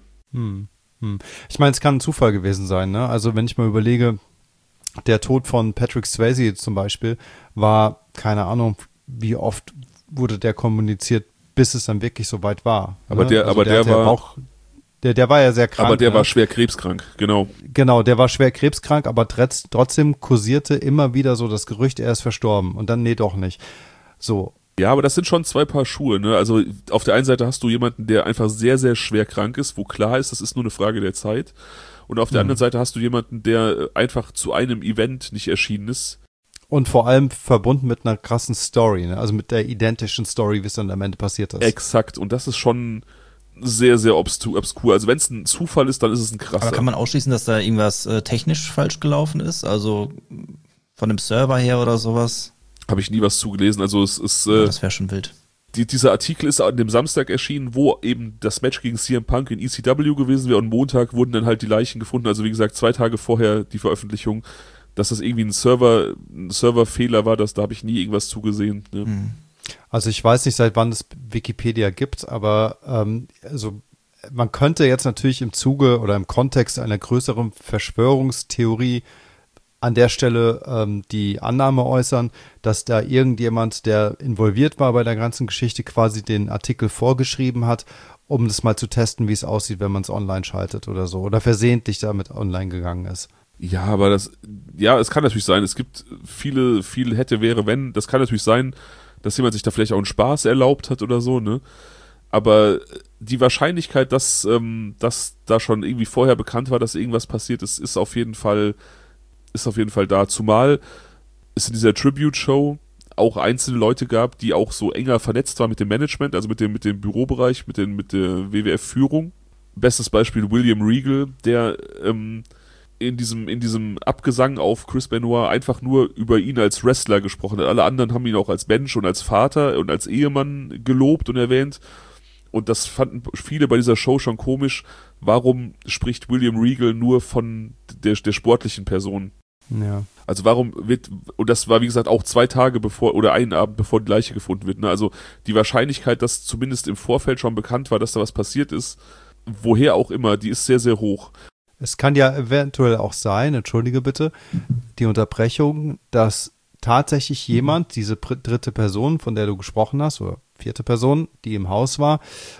Ich meine, es kann ein Zufall gewesen sein, ne? Also wenn ich mal überlege, der Tod von Patrick Swayze zum Beispiel war, keine Ahnung, wie oft wurde der kommuniziert bis es dann wirklich so weit war. Aber ne? der war auch, der war ja sehr krank. Aber der war schwer krebskrank, genau. Genau, der war schwer krebskrank, aber trotzdem kursierte immer wieder so das Gerücht, er ist verstorben. Und dann, nee, doch nicht. So. Ja, aber das sind schon zwei Paar Schuhe, ne? Also auf der einen Seite hast du jemanden, der einfach sehr, sehr schwer krank ist, wo klar ist, das ist nur eine Frage der Zeit. Und auf der anderen Seite hast du jemanden, der einfach zu einem Event nicht erschienen ist. Und vor allem verbunden mit einer krassen Story, ne? Also mit der identischen Story, wie es dann am Ende passiert ist. Exakt. Und das ist schon sehr, sehr obskur. Also wenn es ein Zufall ist, dann ist es ein krasser. Aber kann man ausschließen, dass da irgendwas technisch falsch gelaufen ist? Also von dem Server her oder sowas? Habe ich nie was zugelesen. Also es ist. Das wäre schon wild. Dieser Artikel ist an dem Samstag erschienen, wo eben das Match gegen CM Punk in ECW gewesen wäre und Montag wurden dann halt die Leichen gefunden. Also wie gesagt, 2 Tage vorher die Veröffentlichung, dass das irgendwie ein Serverfehler war, da habe ich nie irgendwas zugesehen. Ne? Also ich weiß nicht, seit wann es Wikipedia gibt, aber also man könnte jetzt natürlich im Zuge oder im Kontext einer größeren Verschwörungstheorie an der Stelle die Annahme äußern, dass da irgendjemand, der involviert war bei der ganzen Geschichte, quasi den Artikel vorgeschrieben hat, um das mal zu testen, wie es aussieht, wenn man es online schaltet oder so. Oder versehentlich damit online gegangen ist. Ja, aber es kann natürlich sein. Es gibt viel hätte, wäre, wenn. Das kann natürlich sein, dass jemand sich da vielleicht auch einen Spaß erlaubt hat oder so, ne? Aber die Wahrscheinlichkeit, dass da schon irgendwie vorher bekannt war, dass irgendwas passiert ist, ist auf jeden Fall da. Zumal es in dieser Tribute-Show auch einzelne Leute gab, die auch so enger vernetzt waren mit dem Management, also mit dem Bürobereich, mit der WWF-Führung. Bestes Beispiel William Regal, der in diesem Abgesang auf Chris Benoit einfach nur über ihn als Wrestler gesprochen hat. Alle anderen haben ihn auch als Mensch und als Vater und als Ehemann gelobt und erwähnt. Und das fanden viele bei dieser Show schon komisch. Warum spricht William Regal nur von der sportlichen Person? Ja. Also und das war wie gesagt auch 2 Tage bevor oder einen Abend bevor die Leiche gefunden wird. Ne? Also die Wahrscheinlichkeit, dass zumindest im Vorfeld schon bekannt war, dass da was passiert ist, woher auch immer, die ist sehr, sehr hoch. Es kann ja eventuell auch sein, entschuldige bitte, die Unterbrechung, dass tatsächlich jemand, diese dritte Person, von der du gesprochen hast, oder 4. Person, die im Haus war,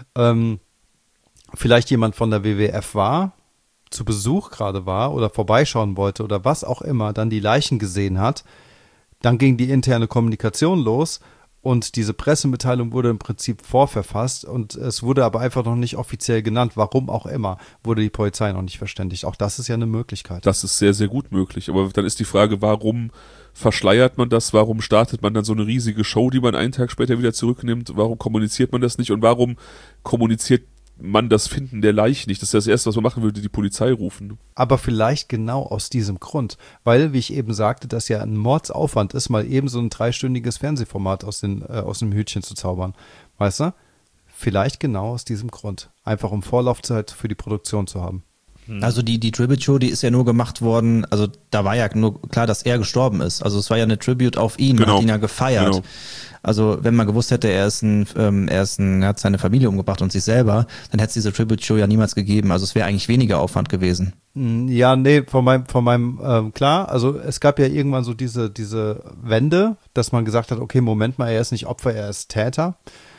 vielleicht jemand von der WWF war, zu Besuch gerade war oder vorbeischauen wollte oder was auch immer, dann die Leichen gesehen hat, dann ging die interne Kommunikation los und diese Pressemitteilung wurde im Prinzip vorverfasst und es wurde aber einfach noch nicht offiziell genannt, warum auch immer, wurde die Polizei noch nicht verständigt. Auch das ist ja eine Möglichkeit. Das ist sehr, sehr gut möglich, aber dann ist die Frage, warum verschleiert man das, warum startet man dann so eine riesige Show, die man einen Tag später wieder zurücknimmt, warum kommuniziert man das nicht und warum kommuniziert man das Finden der Leichen nicht? Das ist das Erste, was man machen würde, die Polizei rufen. Aber vielleicht genau aus diesem Grund, weil, wie ich eben sagte, das ja ein Mordsaufwand ist, mal eben so ein 3-stündiges Fernsehformat aus dem Hütchen zu zaubern. Weißt du? Vielleicht genau aus diesem Grund. Einfach um Vorlaufzeit für die Produktion zu haben. Also die Tribute-Show, die ist ja nur gemacht worden, also da war ja nur klar, dass er gestorben ist. Also es war ja eine Tribute auf ihn, man hat ihn ja gefeiert. Genau. Also wenn man gewusst hätte, er hat seine Familie umgebracht und sich selber, dann hätte es diese Tribute-Show ja niemals gegeben. Also es wäre eigentlich weniger Aufwand gewesen. Ja, nee, von meinem klar, also es gab ja irgendwann so diese Wende, dass man gesagt hat, okay, Moment mal, er ist nicht Opfer, er ist Täter.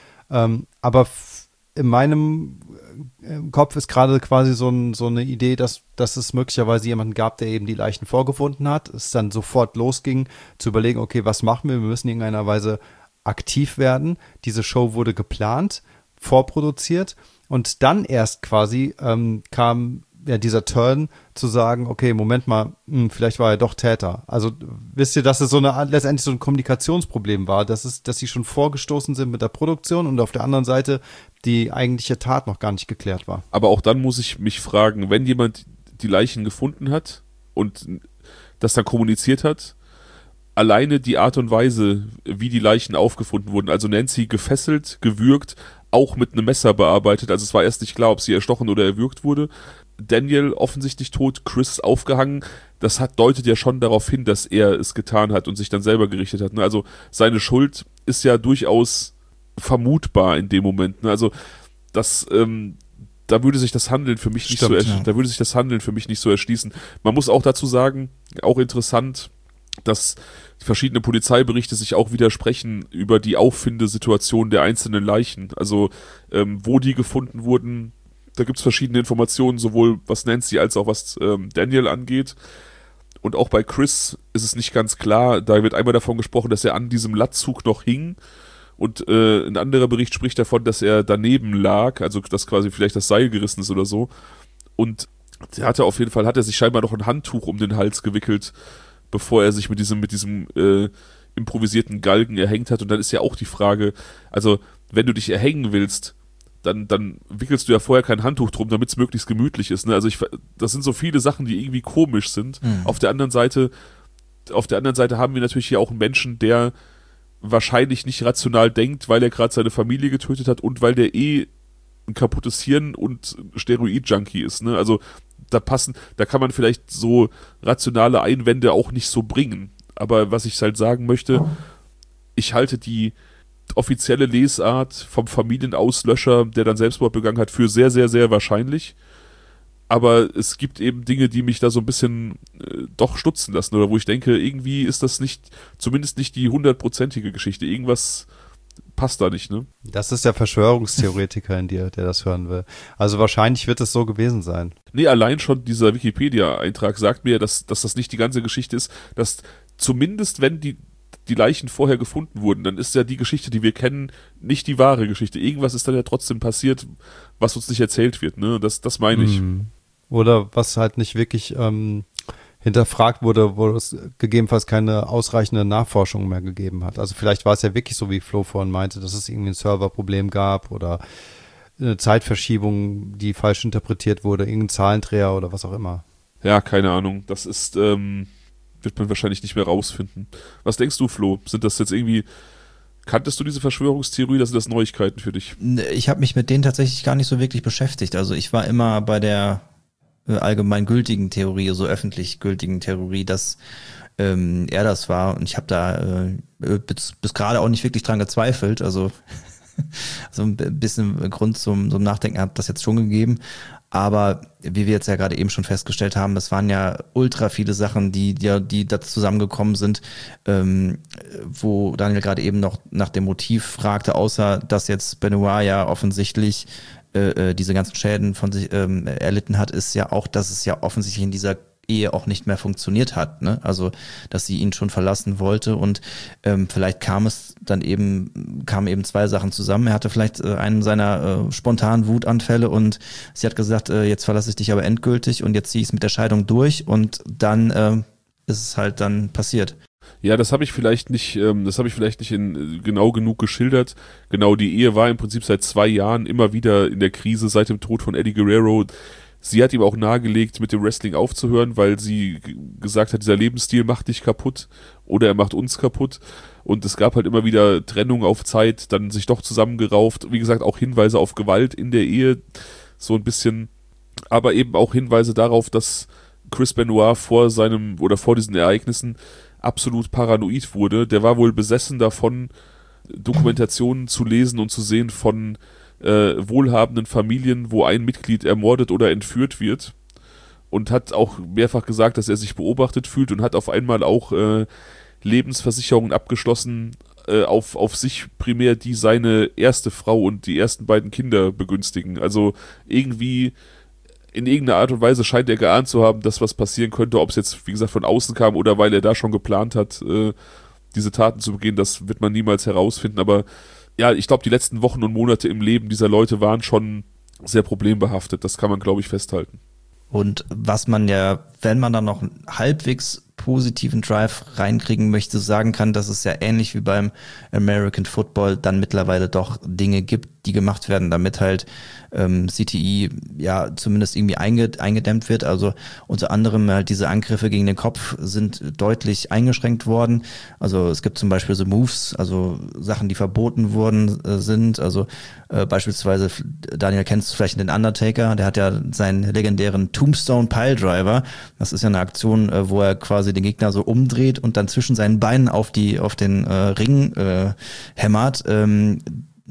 Aber in meinem Kopf ist gerade quasi so eine Idee, dass es möglicherweise jemanden gab, der eben die Leichen vorgefunden hat. Es dann sofort losging, zu überlegen, okay, was machen wir? Wir müssen in irgendeiner Weise aktiv werden. Diese Show wurde geplant, vorproduziert und dann erst quasi kam ja dieser Turn zu sagen, okay, Moment mal, vielleicht war er doch Täter. Also wisst ihr, dass es letztendlich so ein Kommunikationsproblem war, dass sie schon vorgestoßen sind mit der Produktion und auf der anderen Seite die eigentliche Tat noch gar nicht geklärt war. Aber auch dann muss ich mich fragen, wenn jemand die Leichen gefunden hat und das dann kommuniziert hat, alleine die Art und Weise, wie die Leichen aufgefunden wurden, also Nancy gefesselt, gewürgt, auch mit einem Messer bearbeitet, also es war erst nicht klar, ob sie erstochen oder erwürgt wurde, Daniel offensichtlich tot, Chris aufgehangen, das deutet ja schon darauf hin, dass er es getan hat und sich dann selber gerichtet hat. Also seine Schuld ist ja durchaus vermutbar in dem Moment. Also das, da würde sich das Handeln für mich da würde sich das Handeln für mich nicht so erschließen. Man muss auch dazu sagen, auch interessant, dass verschiedene Polizeiberichte sich auch widersprechen über die Auffindesituation der einzelnen Leichen. Also wo die gefunden wurden, da gibt's verschiedene Informationen, sowohl was Nancy als auch was Daniel angeht. Und auch bei Chris ist es nicht ganz klar. Da wird einmal davon gesprochen, dass er an diesem Lattzug noch hing. Und ein anderer Bericht spricht davon, dass er daneben lag, also dass quasi vielleicht das Seil gerissen ist oder so. Und hat er sich scheinbar noch ein Handtuch um den Hals gewickelt, bevor er sich mit diesem improvisierten Galgen erhängt hat. Und dann ist ja auch die Frage, also wenn du dich erhängen willst, dann wickelst du ja vorher kein Handtuch drum, damit es möglichst gemütlich ist. Ne? Also das sind so viele Sachen, die irgendwie komisch sind. Mhm. Auf der anderen Seite haben wir natürlich hier auch einen Menschen, der wahrscheinlich nicht rational denkt, weil er gerade seine Familie getötet hat und weil der ein kaputtes Hirn und Steroid-Junkie ist. Ne? Also da kann man vielleicht so rationale Einwände auch nicht so bringen. Aber was ich halt sagen möchte, ich halte die offizielle Lesart vom Familienauslöscher, der dann Selbstmord begangen hat, für sehr, sehr, sehr wahrscheinlich. Aber es gibt eben Dinge, die mich da so ein bisschen doch stutzen lassen, oder wo ich denke, irgendwie ist das zumindest nicht die 100%ige Geschichte. Irgendwas passt da nicht, ne? Das ist der Verschwörungstheoretiker in dir, der das hören will. Also wahrscheinlich wird es so gewesen sein. Nee, allein schon dieser Wikipedia-Eintrag sagt mir, dass das nicht die ganze Geschichte ist, dass zumindest wenn die Leichen vorher gefunden wurden, dann ist ja die Geschichte, die wir kennen, nicht die wahre Geschichte. Irgendwas ist dann ja trotzdem passiert, was uns nicht erzählt wird, ne? Das meine ich. Oder was halt nicht wirklich hinterfragt wurde, wo es gegebenenfalls keine ausreichende Nachforschung mehr gegeben hat. Also vielleicht war es ja wirklich so, wie Flo vorhin meinte, dass es irgendwie ein Serverproblem gab oder eine Zeitverschiebung, die falsch interpretiert wurde, irgendein Zahlendreher oder was auch immer. Ja, keine Ahnung. Das ist, wird man wahrscheinlich nicht mehr rausfinden. Was denkst du, Flo? Sind das jetzt irgendwie, kanntest du diese Verschwörungstheorie, oder sind das Neuigkeiten für dich? Ich habe mich mit denen tatsächlich gar nicht so wirklich beschäftigt. Also ich war immer bei der allgemein gültigen Theorie, so öffentlich gültigen Theorie, dass er das war. Und ich habe da bis gerade auch nicht wirklich dran gezweifelt. Also so ein bisschen Grund zum Nachdenken hat das jetzt schon gegeben. Aber wie wir jetzt ja gerade eben schon festgestellt haben, das waren ja ultra viele Sachen, die da zusammengekommen sind, wo Daniel gerade eben noch nach dem Motiv fragte, außer dass jetzt Benoit ja offensichtlich diese ganzen Schäden von sich erlitten hat, ist ja auch, dass es ja offensichtlich in dieser Ehe auch nicht mehr funktioniert hat, ne? Also, dass sie ihn schon verlassen wollte und vielleicht kamen eben zwei Sachen zusammen. Er hatte vielleicht einen seiner spontanen Wutanfälle und sie hat gesagt, jetzt verlasse ich dich aber endgültig und jetzt ziehe ich es mit der Scheidung durch und dann ist es halt dann passiert. Ja, das habe ich vielleicht nicht genau genug geschildert. Genau, die Ehe war im Prinzip seit 2 Jahren immer wieder in der Krise seit dem Tod von Eddie Guerrero. Sie hat ihm auch nahegelegt, mit dem Wrestling aufzuhören, weil sie gesagt hat, dieser Lebensstil macht dich kaputt oder er macht uns kaputt. Und es gab halt immer wieder Trennung auf Zeit, dann sich doch zusammengerauft. Wie gesagt, auch Hinweise auf Gewalt in der Ehe, so ein bisschen. Aber eben auch Hinweise darauf, dass Chris Benoit vor diesen Ereignissen absolut paranoid wurde. Der war wohl besessen davon, Dokumentationen zu lesen und zu sehen von wohlhabenden Familien, wo ein Mitglied ermordet oder entführt wird, und hat auch mehrfach gesagt, dass er sich beobachtet fühlt und hat auf einmal auch Lebensversicherungen abgeschlossen auf sich primär, die seine erste Frau und die ersten beiden Kinder begünstigen. Also irgendwie in irgendeiner Art und Weise scheint er geahnt zu haben, dass was passieren könnte, ob es jetzt, wie gesagt, von außen kam oder weil er da schon geplant hat, diese Taten zu begehen, das wird man niemals herausfinden, aber ja, ich glaube, die letzten Wochen und Monate im Leben dieser Leute waren schon sehr problembehaftet. Das kann man, glaube ich, festhalten. Und was man ja, wenn man dann noch einen halbwegs positiven Drive reinkriegen möchte, sagen kann, dass es ja ähnlich wie beim American Football dann mittlerweile doch Dinge gibt, die gemacht werden, damit halt CTE ja zumindest irgendwie eingedämmt wird. Also unter anderem halt diese Angriffe gegen den Kopf sind deutlich eingeschränkt worden. Also es gibt zum Beispiel so Moves, also Sachen, die verboten worden sind. Also beispielsweise, Daniel kennst du vielleicht den Undertaker, der hat ja seinen legendären Tombstone Piledriver. Das ist ja eine Aktion, wo er quasi den Gegner so umdreht und dann zwischen seinen Beinen auf den Ring hämmert.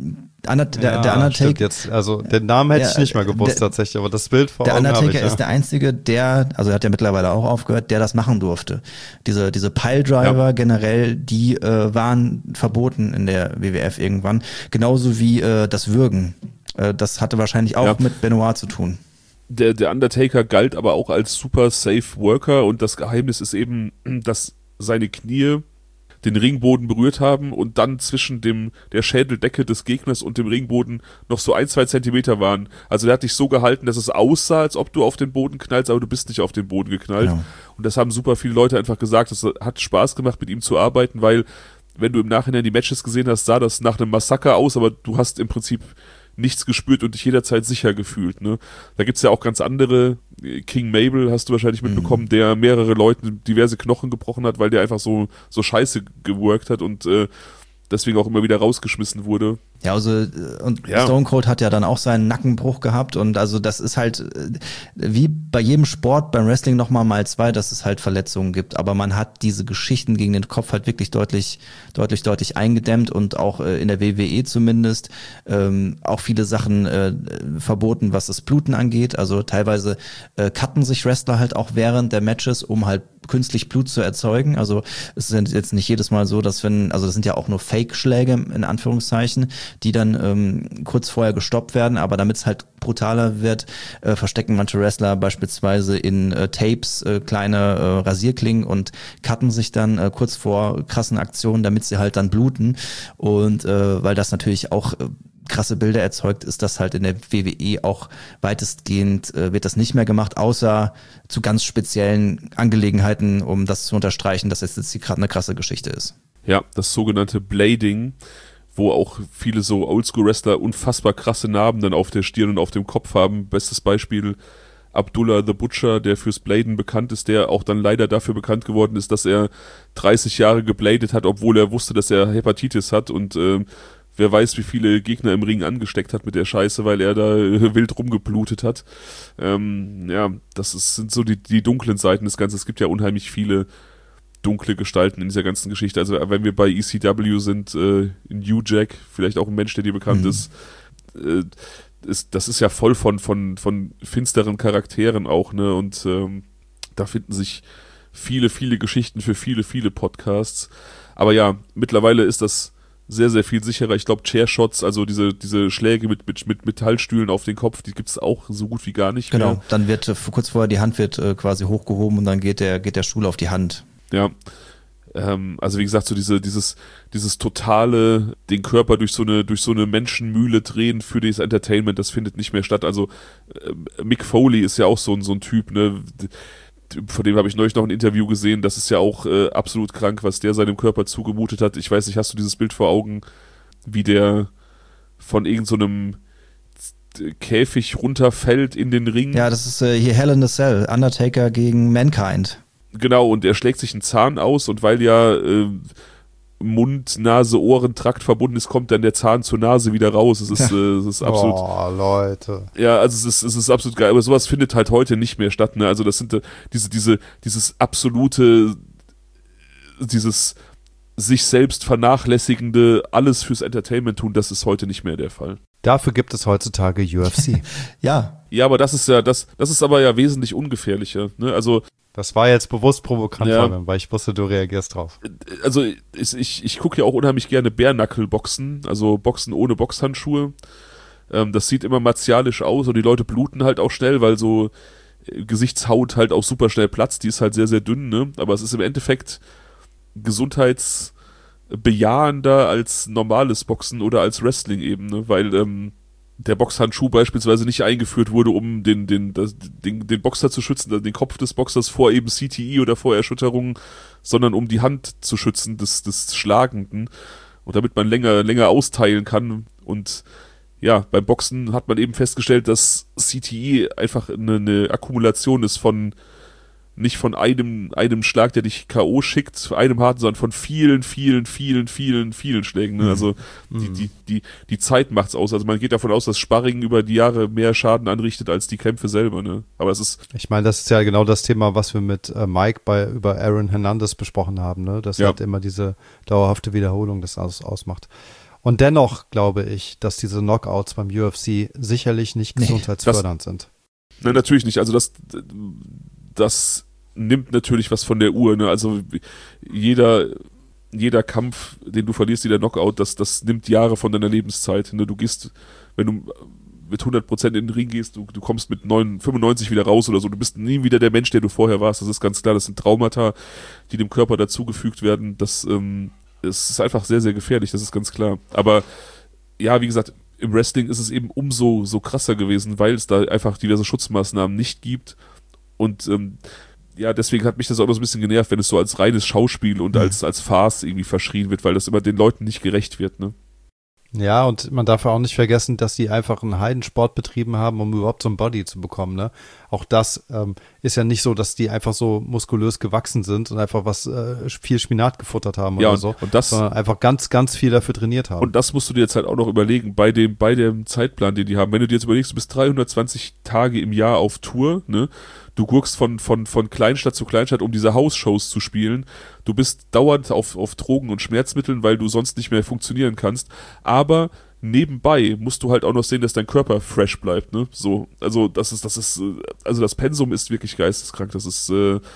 Der Undertaker jetzt, also den Namen hätte ich nicht mal gewusst tatsächlich, aber das Bild vor Augen habe ich. Der Undertaker ist der Einzige, also er hat ja mittlerweile auch aufgehört, der das machen durfte. Diese Piledriver generell, die waren verboten in der WWF irgendwann, genauso wie das Würgen. Das hatte wahrscheinlich auch mit Benoit zu tun. Der Undertaker galt aber auch als super safe Worker und das Geheimnis ist eben, dass seine Knie den Ringboden berührt haben und dann zwischen der Schädeldecke des Gegners und dem Ringboden noch so 1-2 Zentimeter waren. Also der hat dich so gehalten, dass es aussah, als ob du auf den Boden knallst, aber du bist nicht auf den Boden geknallt. Genau. Und das haben super viele Leute einfach gesagt. Es hat Spaß gemacht, mit ihm zu arbeiten, weil wenn du im Nachhinein die Matches gesehen hast, sah das nach einem Massaker aus, aber du hast im Prinzip nichts gespürt und dich jederzeit sicher gefühlt. Ne? Da gibt's ja auch ganz andere, King Mabel hast du wahrscheinlich mitbekommen, der mehrere Leuten diverse Knochen gebrochen hat, weil der einfach so scheiße geworkt hat und deswegen auch immer wieder rausgeschmissen wurde. Ja, also und Stone Cold hat ja dann auch seinen Nackenbruch gehabt und also das ist halt wie bei jedem Sport, beim Wrestling mal 2, dass es halt Verletzungen gibt, aber man hat diese Geschichten gegen den Kopf halt wirklich deutlich eingedämmt und auch in der WWE zumindest auch viele Sachen verboten, was das Bluten angeht, also teilweise cutten sich Wrestler halt auch während der Matches, um halt künstlich Blut zu erzeugen, also es ist jetzt nicht jedes Mal so, dass das sind ja auch nur Fake-Schläge in Anführungszeichen, die dann kurz vorher gestoppt werden, aber damit es halt brutaler wird, verstecken manche Wrestler beispielsweise in Tapes kleine Rasierklingen und cutten sich dann kurz vor krassen Aktionen, damit sie halt dann bluten und weil das natürlich auch krasse Bilder erzeugt, ist das halt in der WWE auch weitestgehend, wird das nicht mehr gemacht, außer zu ganz speziellen Angelegenheiten, um das zu unterstreichen, dass jetzt hier gerade eine krasse Geschichte ist. Ja, das sogenannte Blading, wo auch viele so Oldschool-Wrestler unfassbar krasse Narben dann auf der Stirn und auf dem Kopf haben. Bestes Beispiel Abdullah the Butcher, der fürs Bladen bekannt ist, der auch dann leider dafür bekannt geworden ist, dass er 30 Jahre gebladet hat, obwohl er wusste, dass er Hepatitis hat und wer weiß, wie viele Gegner im Ring angesteckt hat mit der Scheiße, weil er da wild rumgeblutet hat. Sind so die dunklen Seiten des Ganzen. Es gibt ja unheimlich dunkle Gestalten in dieser ganzen Geschichte. Also wenn wir bei ECW sind, New Jack, vielleicht auch ein Mensch, der dir bekannt ist, das ist ja voll von finsteren Charakteren auch, ne? Und da finden sich viele Geschichten für viele Podcasts. Aber ja, mittlerweile ist das sehr, sehr viel sicherer. Ich glaube, Chairshots, also diese Schläge mit Metallstühlen auf den Kopf, die gibt's auch so gut wie gar nicht mehr. Genau, dann wird kurz vorher die Hand wird quasi hochgehoben und dann geht der Stuhl auf die Hand. Ja, also wie gesagt, so dieses totale, den Körper durch so eine Menschenmühle drehen für das Entertainment, das findet nicht mehr statt. Also Mick Foley ist ja auch so ein Typ, ne? Von dem habe ich neulich noch ein Interview gesehen, das ist ja auch absolut krank, was der seinem Körper zugemutet hat. Ich weiß nicht, hast du dieses Bild vor Augen, wie der von irgendeinem Käfig runterfällt in den Ring? Ja, das ist hier Hell in a Cell, Undertaker gegen Mankind. Genau, und er schlägt sich einen Zahn aus und weil ja Mund, Nase, Ohrentrakt verbunden ist, kommt dann der Zahn zur Nase wieder raus. Es ist absolut. Oh, Leute. Ja, also es ist absolut geil. Aber sowas findet halt heute nicht mehr statt. Ne? Also das sind dieses absolute, dieses sich selbst vernachlässigende, alles fürs Entertainment tun, das ist heute nicht mehr der Fall. Dafür gibt es heutzutage UFC. Ja. Ja, aber das ist aber ja wesentlich ungefährlicher. Ne? Also das war jetzt bewusst provokant, weil ich wusste, du reagierst drauf. Also ich gucke ja auch unheimlich gerne Bare-Knuckle-Boxen, also Boxen ohne Boxhandschuhe. Das sieht immer martialisch aus und die Leute bluten halt auch schnell, weil so Gesichtshaut halt auch super schnell platzt. Die ist halt sehr, sehr dünn, ne? Aber es ist im Endeffekt gesundheitsbejahender als normales Boxen oder als Wrestling eben, ne? Weil der Boxhandschuh beispielsweise nicht eingeführt wurde, um den Boxer zu schützen, den Kopf des Boxers vor eben CTE oder vor Erschütterungen, sondern um die Hand zu schützen des Schlagenden und damit man länger austeilen kann. Und ja, beim Boxen hat man eben festgestellt, dass CTE einfach eine Akkumulation ist nicht von einem Schlag, der dich K.O. schickt, einem harten, sondern von vielen Schlägen. Ne? Also die Zeit macht's aus. Also man geht davon aus, dass Sparring über die Jahre mehr Schaden anrichtet als die Kämpfe selber. Ne? Aber es ist. Ich meine, das ist ja genau das Thema, was wir mit Mike über Aaron Hernandez besprochen haben, ne? Dass halt immer diese dauerhafte Wiederholung das ausmacht. Und dennoch glaube ich, dass diese Knockouts beim UFC sicherlich nicht gesundheitsfördernd sind. Nein, natürlich nicht. Also das nimmt natürlich was von der Uhr. Ne? Also jeder Kampf, den du verlierst, jeder Knockout, das nimmt Jahre von deiner Lebenszeit. Ne? Du gehst, wenn du mit 100% in den Ring gehst, du kommst mit 95 wieder raus oder so. Du bist nie wieder der Mensch, der du vorher warst. Das ist ganz klar. Das sind Traumata, die dem Körper dazugefügt werden. Das ist einfach sehr, sehr gefährlich. Das ist ganz klar. Aber ja, wie gesagt, im Wrestling ist es eben umso so krasser gewesen, weil es da einfach diverse Schutzmaßnahmen nicht gibt. Und ja, deswegen hat mich das auch noch so ein bisschen genervt, wenn es so als reines Schauspiel und als Farce irgendwie verschrien wird, weil das immer den Leuten nicht gerecht wird, ne? Ja, und man darf ja auch nicht vergessen, dass die einfach einen Heidensport betrieben haben, um überhaupt so ein Body zu bekommen, ne? Auch das ist ja nicht so, dass die einfach so muskulös gewachsen sind und einfach viel Spinat gefuttert haben oder so, und das, sondern einfach ganz, ganz viel dafür trainiert haben. Und das musst du dir jetzt halt auch noch überlegen, bei dem Zeitplan, den die haben. Wenn du dir jetzt überlegst, du bist 320 Tage im Jahr auf Tour, ne? Du guckst von Kleinstadt zu Kleinstadt, um diese Hausshows zu spielen. Du bist dauernd auf Drogen und Schmerzmitteln, weil du sonst nicht mehr funktionieren kannst. Aber nebenbei musst du halt auch noch sehen, dass dein Körper fresh bleibt, ne? So, also das Pensum ist wirklich geisteskrank. Das ist,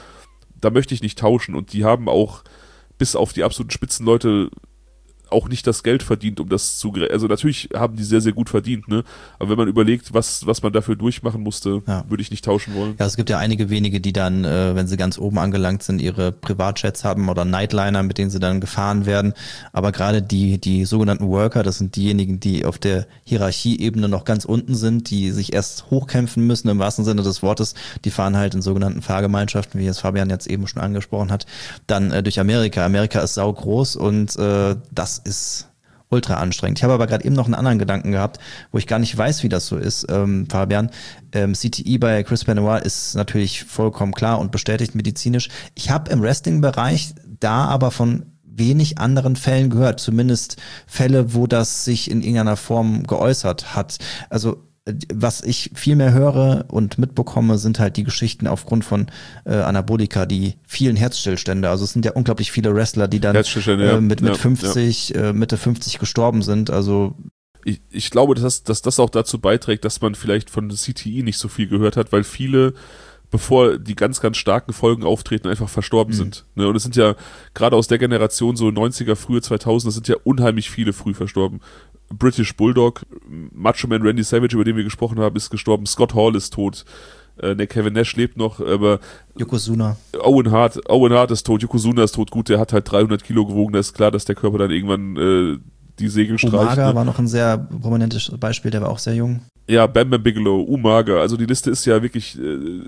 da möchte ich nicht tauschen. Und die haben auch bis auf die absoluten Spitzenleute auch nicht das Geld verdient, um das zu, also natürlich haben die sehr, sehr gut verdient, ne? Aber wenn man überlegt, was man dafür durchmachen musste, würde ich nicht tauschen wollen. Ja, es gibt ja einige wenige, die dann, wenn sie ganz oben angelangt sind, ihre Privatjets haben oder Nightliner, mit denen sie dann gefahren werden. Aber gerade die sogenannten Worker, das sind diejenigen, die auf der Hierarchieebene noch ganz unten sind, die sich erst hochkämpfen müssen, im wahrsten Sinne des Wortes. Die fahren halt in sogenannten Fahrgemeinschaften, wie es Fabian jetzt eben schon angesprochen hat, dann durch Amerika. Amerika ist saugroß und das ist ultra anstrengend. Ich habe aber gerade eben noch einen anderen Gedanken gehabt, wo ich gar nicht weiß, wie das so ist, Fabian. CTE bei Chris Benoit ist natürlich vollkommen klar und bestätigt medizinisch. Ich habe im Wrestling-Bereich da aber von wenig anderen Fällen gehört, zumindest Fälle, wo das sich in irgendeiner Form geäußert hat. Also was ich viel mehr höre und mitbekomme, sind halt die Geschichten aufgrund von Anabolika, die vielen Herzstillstände. Also es sind ja unglaublich viele Wrestler, die dann mit 50, Mitte 50 gestorben sind. Also ich glaube, dass das auch dazu beiträgt, dass man vielleicht von CTE nicht so viel gehört hat, weil viele, bevor die ganz, ganz starken Folgen auftreten, einfach verstorben sind. Ne? Und es sind ja gerade aus der Generation, so 90er, frühe 2000er, sind ja unheimlich viele früh verstorben. British Bulldog, Macho Man Randy Savage, über den wir gesprochen haben, ist gestorben. Scott Hall ist tot. Der Kevin Nash lebt noch, aber Yokozuna. Owen Hart ist tot, Yokozuna ist tot. Gut, der hat halt 300 Kilo gewogen, da ist klar, dass der Körper dann irgendwann die Segel streicht. Umaga war noch ein sehr prominentes Beispiel, der war auch sehr jung. Ja, Bam Bam Bigelow, Umaga, also die Liste ist ja wirklich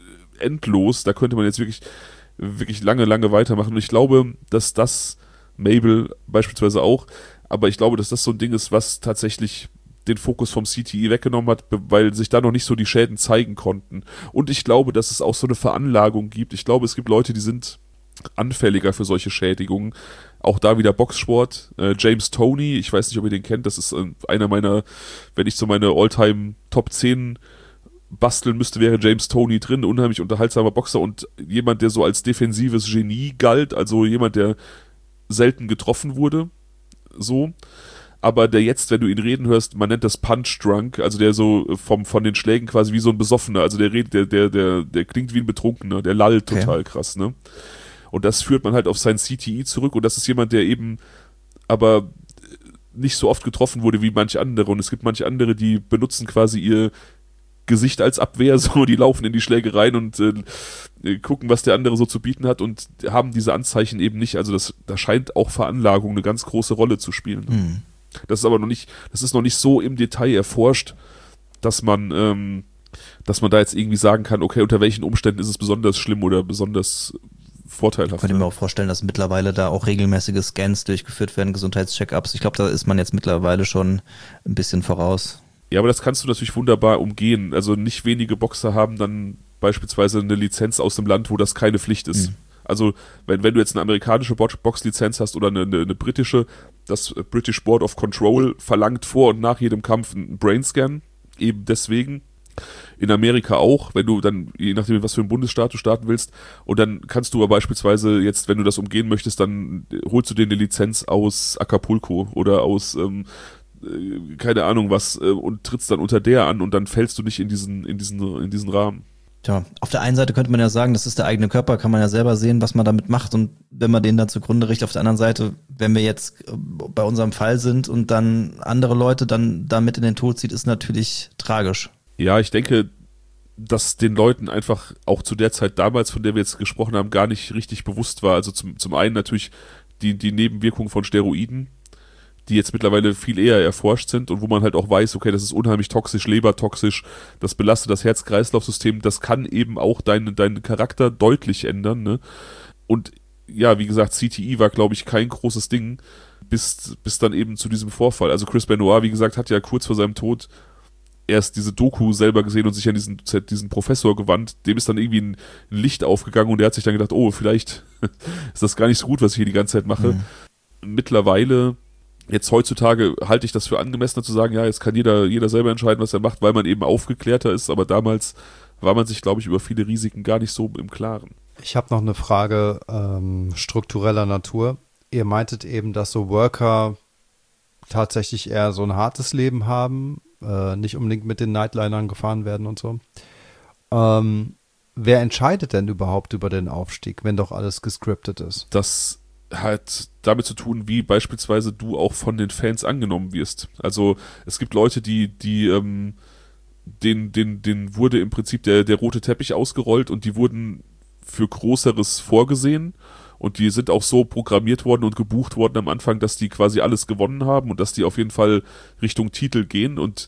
endlos, da könnte man jetzt wirklich lange, lange weitermachen. Und ich glaube, dass das Mabel beispielsweise auch, aber ich glaube, dass das so ein Ding ist, was tatsächlich den Fokus vom CTE weggenommen hat, weil sich da noch nicht so die Schäden zeigen konnten. Und ich glaube, dass es auch so eine Veranlagung gibt. Ich glaube, es gibt Leute, die sind anfälliger für solche Schädigungen. Auch da wieder Boxsport. James Toney, ich weiß nicht, ob ihr den kennt, das ist einer meiner, wenn ich so meine All-Time Top 10 basteln müsste, wäre James Toney drin, unheimlich unterhaltsamer Boxer und jemand, der so als defensives Genie galt, also jemand, der selten getroffen wurde, so, aber der jetzt, wenn du ihn reden hörst, man nennt das Punch-Drunk, also der so von den Schlägen quasi wie so ein Besoffener, also der redet, der klingt wie ein Betrunkener, der lallt total krass, ne? Und das führt man halt auf sein CTE zurück und das ist jemand, der eben aber nicht so oft getroffen wurde wie manche andere und es gibt manche andere, die benutzen quasi ihr Gesicht als Abwehr, so, die laufen in die Schläge rein und gucken, was der andere so zu bieten hat und haben diese Anzeichen eben nicht. Also da scheint auch Veranlagung eine ganz große Rolle zu spielen. Mhm. Das ist aber noch nicht so im Detail erforscht, dass man da jetzt irgendwie sagen kann, okay, unter welchen Umständen ist es besonders schlimm oder besonders vorteilhaft. Ich könnte mir auch vorstellen, dass mittlerweile da auch regelmäßige Scans durchgeführt werden, Gesundheitscheckups. Ich glaube, da ist man jetzt mittlerweile schon ein bisschen voraus. Ja, aber das kannst du natürlich wunderbar umgehen. Also nicht wenige Boxer haben dann beispielsweise eine Lizenz aus dem Land, wo das keine Pflicht ist. Mhm. Also wenn du jetzt eine amerikanische Boxlizenz hast oder eine britische, das British Board of Control verlangt vor und nach jedem Kampf einen Brainscan, eben deswegen, In Amerika auch, wenn du dann, je nachdem, was für einen Bundesstaat du starten willst, und dann kannst du aber beispielsweise jetzt, wenn du das umgehen möchtest, dann holst du dir eine Lizenz aus Acapulco oder aus keine Ahnung was und trittst dann unter der an und dann fällst du nicht in diesen Rahmen. Tja, auf der einen Seite könnte man ja sagen, das ist der eigene Körper, kann man ja selber sehen, was man damit macht und wenn man den dann zugrunde richtet. Auf der anderen Seite, wenn wir jetzt bei unserem Fall sind und dann andere Leute dann damit in den Tod zieht, ist natürlich tragisch. Ja, ich denke, dass den Leuten einfach auch zu der Zeit damals, von der wir jetzt gesprochen haben, gar nicht richtig bewusst war. Also zum einen natürlich die Nebenwirkungen von Steroiden, die jetzt mittlerweile viel eher erforscht sind und wo man halt auch weiß, okay, das ist unheimlich toxisch, lebertoxisch, das belastet das Herz-Kreislauf-System, das kann eben auch deinen Charakter deutlich ändern, ne? Und ja, wie gesagt, CTE war, glaube ich, kein großes Ding, bis dann eben zu diesem Vorfall. Also Chris Benoit, wie gesagt, hat ja kurz vor seinem Tod erst diese Doku selber gesehen und sich an diesen Professor gewandt, dem ist dann irgendwie ein Licht aufgegangen und der hat sich dann gedacht, oh, vielleicht ist das gar nicht so gut, was ich hier die ganze Zeit mache. Mittlerweile, jetzt heutzutage halte ich das für angemessener zu sagen, ja, jetzt kann jeder selber entscheiden, was er macht, weil man eben aufgeklärter ist, aber damals war man sich, glaube ich, über viele Risiken gar nicht so im Klaren. Ich habe noch eine Frage struktureller Natur. Ihr meintet eben, dass so Worker tatsächlich eher so ein hartes Leben haben, nicht unbedingt mit den Nightlinern gefahren werden und so. Wer entscheidet denn überhaupt über den Aufstieg, wenn doch alles gescriptet ist? Das hat damit zu tun, wie beispielsweise du auch von den Fans angenommen wirst. Also es gibt Leute, denen wurde im Prinzip der rote Teppich ausgerollt und die wurden für Größeres vorgesehen und die sind auch so programmiert worden und gebucht worden am Anfang, dass die quasi alles gewonnen haben und dass die auf jeden Fall Richtung Titel gehen und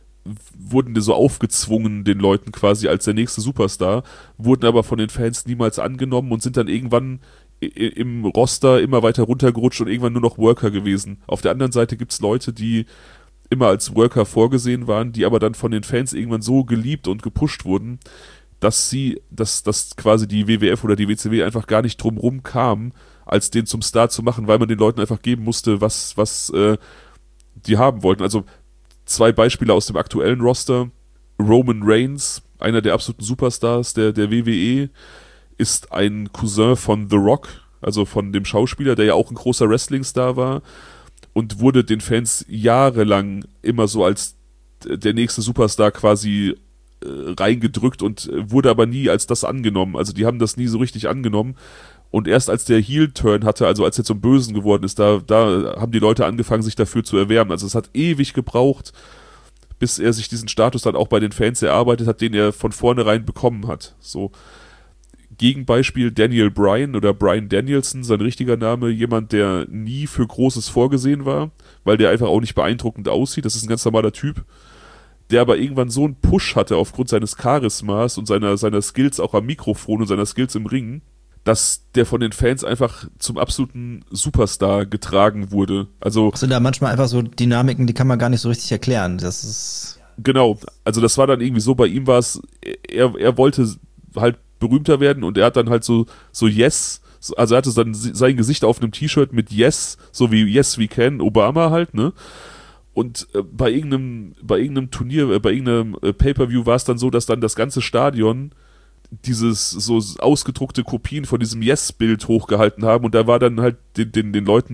wurden so aufgezwungen den Leuten quasi als der nächste Superstar, wurden aber von den Fans niemals angenommen und sind dann irgendwann im Roster immer weiter runtergerutscht und irgendwann nur noch Worker gewesen. Auf der anderen Seite gibt's Leute, die immer als Worker vorgesehen waren, die aber dann von den Fans irgendwann so geliebt und gepusht wurden, dass quasi die WWF oder die WCW einfach gar nicht drumrum kam, als den zum Star zu machen, weil man den Leuten einfach geben musste, was die haben wollten. Also 2 Beispiele aus dem aktuellen Roster. Roman Reigns, einer der absoluten Superstars der WWE, ist ein Cousin von The Rock, also von dem Schauspieler, der ja auch ein großer Wrestling-Star war und wurde den Fans jahrelang immer so als der nächste Superstar quasi reingedrückt und wurde aber nie als das angenommen. Also die haben das nie so richtig angenommen. Und erst als der Heel-Turn hatte, also als er zum Bösen geworden ist, da haben die Leute angefangen, sich dafür zu erwärmen. Also es hat ewig gebraucht, bis er sich diesen Status dann auch bei den Fans erarbeitet hat, den er von vornherein bekommen hat. So. Gegenbeispiel Daniel Bryan oder Bryan Danielson, sein richtiger Name, jemand, der nie für Großes vorgesehen war, weil der einfach auch nicht beeindruckend aussieht. Das ist ein ganz normaler Typ, der aber irgendwann so einen Push hatte aufgrund seines Charismas und seiner Skills auch am Mikrofon und seiner Skills im Ring, dass der von den Fans einfach zum absoluten Superstar getragen wurde. Also das sind da manchmal einfach so Dynamiken, die kann man gar nicht so richtig erklären. Das ist genau, also das war dann irgendwie so, bei ihm war es, er wollte halt berühmter werden und er hat dann halt so Yes, also er hatte dann sein Gesicht auf einem T-Shirt mit Yes, so wie Yes We Can, Obama halt, ne? Und bei irgendeinem Turnier, bei irgendeinem Pay-Per-View war es dann so, dass dann das ganze Stadion dieses so ausgedruckte Kopien von diesem Yes-Bild hochgehalten haben und da war dann halt den Leuten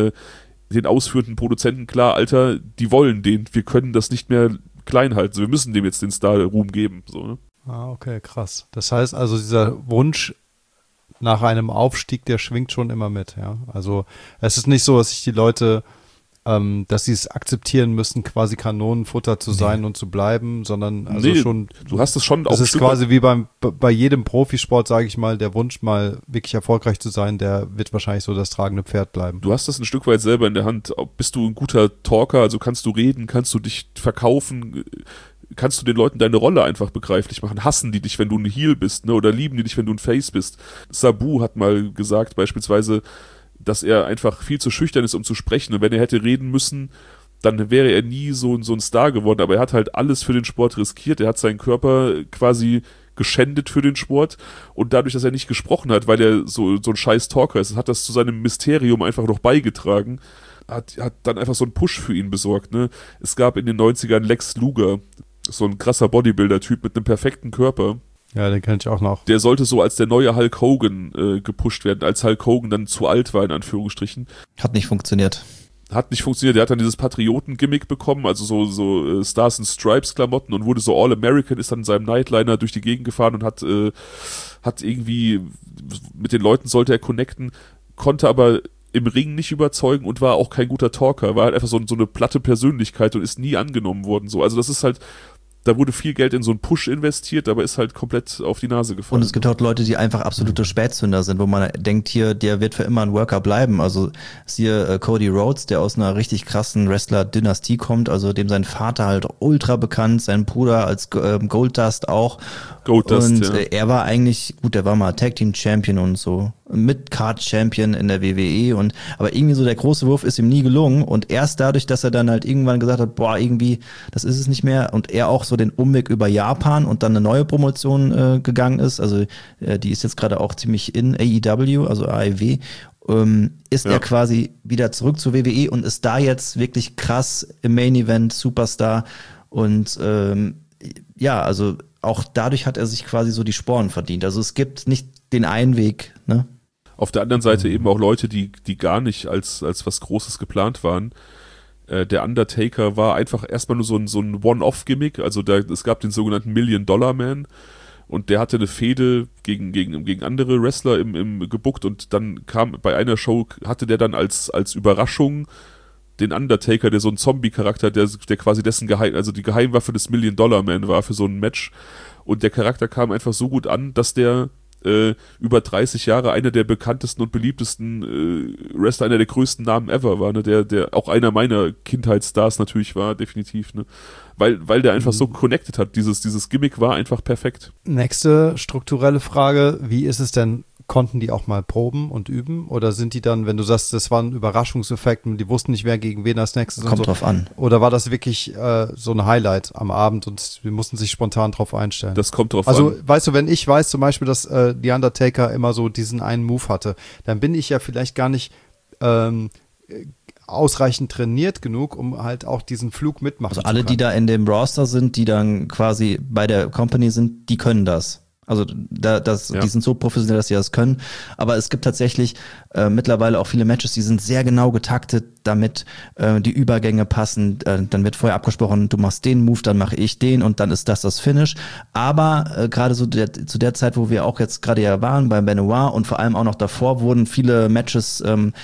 den ausführenden Produzenten klar, Alter, die wollen den, wir können das nicht mehr klein halten, wir müssen dem jetzt den Star-Ruhm geben, so, ne? Ah, okay, krass. Das heißt also, dieser Wunsch nach einem Aufstieg, der schwingt schon immer mit, ja. Also es ist nicht so, dass sich die Leute, dass sie es akzeptieren müssen, quasi Kanonenfutter zu sein und zu bleiben, sondern also schon. Du hast es schon auch. Das ist quasi wie bei jedem Profisport, sage ich mal, der Wunsch mal wirklich erfolgreich zu sein, der wird wahrscheinlich so das tragende Pferd bleiben. Du hast das ein Stück weit selber in der Hand. Bist du ein guter Talker, also kannst du reden, kannst du dich verkaufen, kannst du den Leuten deine Rolle einfach begreiflich machen. Hassen die dich, wenn du ein Heel bist, ne? Oder lieben die dich, wenn du ein Face bist? Sabu hat mal gesagt, beispielsweise, dass er einfach viel zu schüchtern ist, um zu sprechen. Und wenn er hätte reden müssen, dann wäre er nie so ein Star geworden. Aber er hat halt alles für den Sport riskiert. Er hat seinen Körper quasi geschändet für den Sport. Und dadurch, dass er nicht gesprochen hat, weil er so ein scheiß Talker ist, hat das zu seinem Mysterium einfach noch beigetragen. Hat dann einfach so einen Push für ihn besorgt, ne? Es gab in den 90ern Lex Luger, so ein krasser Bodybuilder-Typ mit einem perfekten Körper. Ja, den kenne ich auch noch. Der sollte so als der neue Hulk Hogan gepusht werden, als Hulk Hogan dann zu alt war, in Anführungsstrichen. Hat nicht funktioniert. Hat nicht funktioniert. Der hat dann dieses Patrioten-Gimmick bekommen, also so Stars and Stripes-Klamotten und wurde so All-American, ist dann in seinem Nightliner durch die Gegend gefahren und hat irgendwie, mit den Leuten sollte er connecten, konnte aber im Ring nicht überzeugen und war auch kein guter Talker, war halt einfach so eine platte Persönlichkeit und ist nie angenommen worden. So. Also das ist halt, da wurde viel Geld in so einen Push investiert, aber ist halt komplett auf die Nase gefallen. Und es gibt auch Leute, die einfach absolute Spätzünder sind, wo man denkt, hier, der wird für immer ein Worker bleiben. Also siehe Cody Rhodes, der aus einer richtig krassen Wrestler-Dynastie kommt, also dem sein Vater halt ultra bekannt, sein Bruder als Goldust auch. Goldust, und ja. Er war eigentlich, gut, der war mal Tag Team Champion und so, Mid-Card Champion in der WWE aber irgendwie so der große Wurf ist ihm nie gelungen und erst dadurch, dass er dann halt irgendwann gesagt hat, boah, irgendwie, das ist es nicht mehr und er auch so den Umweg über Japan und dann eine neue Promotion gegangen ist, also die ist jetzt gerade auch ziemlich in AEW, also AEW, ist er quasi wieder zurück zur WWE und ist da jetzt wirklich krass im Main Event, Superstar und also auch dadurch hat er sich quasi so die Sporen verdient. Also es gibt nicht den einen Weg, ne? Auf der anderen Seite eben auch Leute, die gar nicht als was Großes geplant waren. Der Undertaker war einfach erstmal nur so ein One-Off-Gimmick, also es gab den sogenannten Million-Dollar-Man und der hatte eine Fehde gegen andere Wrestler im gebuckt und dann kam bei einer Show, hatte der dann als Überraschung den Undertaker, der so ein Zombie-Charakter, der quasi die Geheimwaffe des Million-Dollar-Man war für so ein Match und der Charakter kam einfach so gut an, dass der über 30 Jahre einer der bekanntesten und beliebtesten Wrestler, einer der größten Namen ever war, ne? Der auch einer meiner Kindheitsstars natürlich war, definitiv, ne? Weil der einfach so connected hat. Dieses Gimmick war einfach perfekt. Nächste strukturelle Frage, wie ist es denn, konnten die auch mal proben und üben? Oder sind die dann, wenn du sagst, das war ein Überraschungseffekt und die wussten nicht, wer gegen wen als nächstes Kommt und so. drauf an. Oder war das wirklich so ein Highlight am Abend und wir mussten sich spontan drauf einstellen? Das kommt drauf an. Also, weißt du, wenn ich weiß zum Beispiel, dass die Undertaker immer so diesen einen Move hatte, dann bin ich ja vielleicht gar nicht ausreichend trainiert genug, um halt auch diesen Flug mitmachen zu können. Also alle, die da in dem Roster sind, die dann quasi bei der Company sind, die können das. Also die sind so professionell, dass sie das können. Aber es gibt tatsächlich mittlerweile auch viele Matches, die sind sehr genau getaktet, damit die Übergänge passen. Dann wird vorher abgesprochen, du machst den Move, dann mache ich den und dann ist das Finish. Aber gerade so zu der Zeit, wo wir auch jetzt gerade ja waren, bei Benoit und vor allem auch noch davor, wurden viele Matches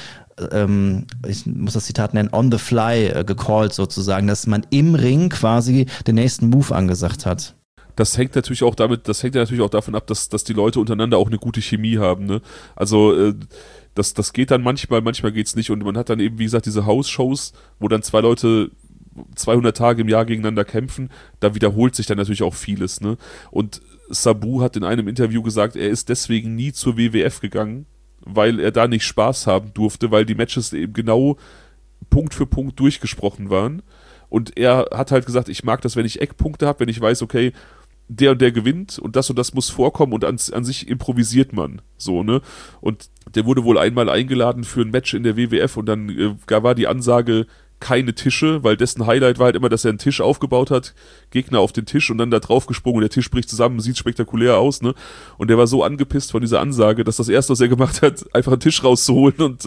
ich muss das Zitat nennen, on the fly gecallt sozusagen, dass man im Ring quasi den nächsten Move angesagt hat. Das hängt natürlich auch davon ab, dass die Leute untereinander auch eine gute Chemie haben, ne? Also das geht dann manchmal geht's nicht und man hat dann eben, wie gesagt, diese House-Shows, wo dann zwei Leute 200 Tage im Jahr gegeneinander kämpfen, da wiederholt sich dann natürlich auch vieles, ne? Und Sabu hat in einem Interview gesagt, er ist deswegen nie zur WWF gegangen, weil er da nicht Spaß haben durfte, weil die Matches eben genau Punkt für Punkt durchgesprochen waren. Und er hat halt gesagt, ich mag das, wenn ich Eckpunkte habe, wenn ich weiß, okay, der und der gewinnt und das muss vorkommen und an sich improvisiert man. So, ne? Und der wurde wohl einmal eingeladen für ein Match in der WWF und dann war die Ansage, keine Tische, weil dessen Highlight war halt immer, dass er einen Tisch aufgebaut hat, Gegner auf den Tisch und dann da drauf gesprungen und der Tisch bricht zusammen, sieht spektakulär aus, ne? Und der war so angepisst von dieser Ansage, dass das Erste, was er gemacht hat, einfach einen Tisch rauszuholen und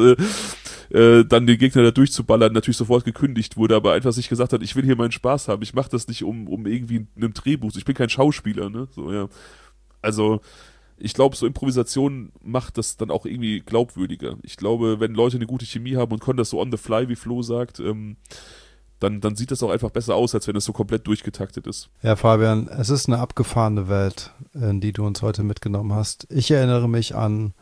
dann den Gegner da durchzuballern, natürlich sofort gekündigt wurde, aber einfach sich gesagt hat, ich will hier meinen Spaß haben, ich mache das nicht um irgendwie einem Drehbuch, ich bin kein Schauspieler, ne? So, ja. Also ich glaube, so Improvisation macht das dann auch irgendwie glaubwürdiger. Ich glaube, wenn Leute eine gute Chemie haben und können das so on the fly, wie Flo sagt, dann sieht das auch einfach besser aus, als wenn es so komplett durchgetaktet ist. Ja, Fabian, es ist eine abgefahrene Welt, in die du uns heute mitgenommen hast. Ich erinnere mich an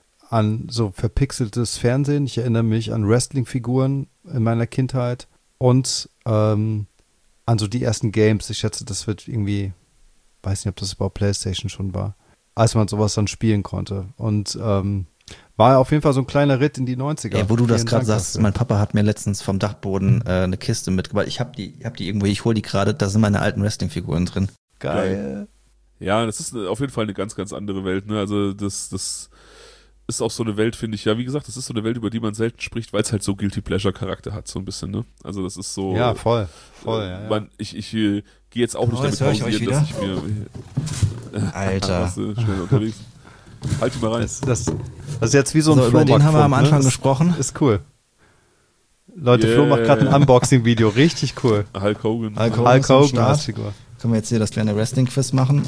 so verpixeltes Fernsehen. Ich erinnere mich an Wrestling-Figuren in meiner Kindheit und an so die ersten Games. Ich schätze, das wird irgendwie, weiß nicht, ob das überhaupt PlayStation schon war, als man sowas dann spielen konnte. Und war auf jeden Fall so ein kleiner Ritt in die 90er. Ey, wo du das gerade sagst, mein Papa hat mir letztens vom Dachboden eine Kiste mitgebracht. Ich hab die irgendwo, ich hole die gerade, da sind meine alten Wrestling-Figuren drin. Geil. Ja, das ist auf jeden Fall eine ganz, ganz andere Welt, ne? Also das ist auch so eine Welt, finde ich, ja, wie gesagt, das ist so eine Welt, über die man selten spricht, weil es halt so Guilty Pleasure Charakter hat, so ein bisschen, ne? Also das ist so. Ja, voll, ja. Ich gehe jetzt auch nicht damit pausieren, dass ich mir... Alter. Warst du schnell unterwegs. Halt die mal rein. Das ist jetzt wie so ein Flohmarkt. Über den haben wir am Anfang gesprochen. Ist cool. Leute, Flo macht gerade ein Unboxing-Video. Richtig cool. Hulk Hogan. Hulk Hogan als Figur. Können wir jetzt hier das kleine Wrestling-Quiz machen?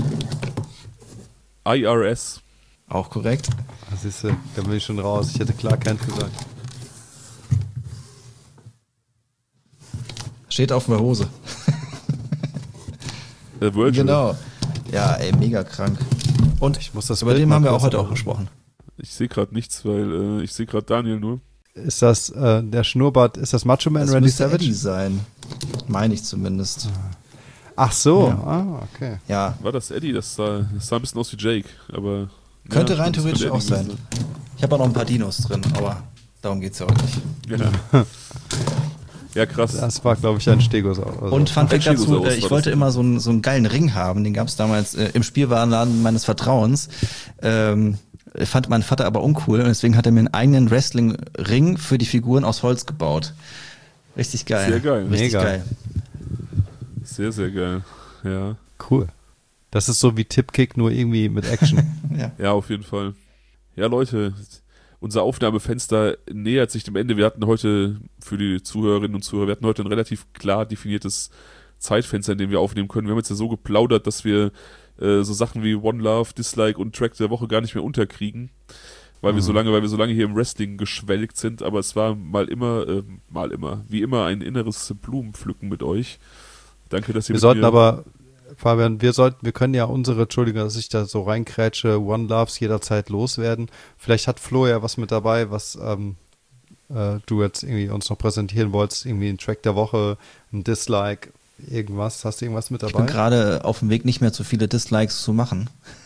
IRS. Auch korrekt. Siehst du, da bin ich schon raus. Ich hätte klar Kent gesagt. Steht auf der Hose. Genau. Ja, ey, mega krank. Und ich muss das über den haben wir auch heute auch gesprochen. Ich sehe gerade nichts, weil ich sehe gerade Daniel nur. Ist das der Schnurrbart, ist das Macho Man das Randy müsste Savage? Eddie sein. Meine ich zumindest. Ach so, ja. Okay. Ja. War das Eddie? Das sah ein bisschen aus wie Jake, aber... Könnte rein theoretisch auch sein. Ich habe auch noch ein paar Dinos drin, aber darum geht's ja auch nicht. Ja. Ja, krass. Das war, glaube ich, ein Stegosaurus. Also. Und Fun Fact dazu, ich wollte immer so einen geilen Ring haben, den gab es damals im Spielwarenladen meines Vertrauens. Fand mein Vater aber uncool und deswegen hat er mir einen eigenen Wrestling-Ring für die Figuren aus Holz gebaut. Richtig geil. Sehr geil. Richtig Mega. geil. Sehr, sehr geil. Ja. Cool. Das ist so wie Tipkick, nur irgendwie mit Action. Ja, auf jeden Fall. Ja, Leute, unser Aufnahmefenster nähert sich dem Ende. Wir hatten heute, für die Zuhörerinnen und Zuhörer, ein relativ klar definiertes Zeitfenster, in dem wir aufnehmen können. Wir haben jetzt ja so geplaudert, dass wir so Sachen wie One Love, Dislike und Track der Woche gar nicht mehr unterkriegen, weil wir so lange hier im Wrestling geschwelgt sind. Aber es war wie immer ein inneres Blumenpflücken mit euch. Danke, dass ihr Fabian, wir können ja Entschuldigung, dass ich da so reinkrätsche, One Loves jederzeit loswerden. Vielleicht hat Flo ja was mit dabei, was du jetzt irgendwie uns noch präsentieren wolltest, irgendwie ein Track der Woche, ein Dislike, irgendwas. Hast du irgendwas mit dabei? Ich bin gerade auf dem Weg, nicht mehr zu viele Dislikes zu machen.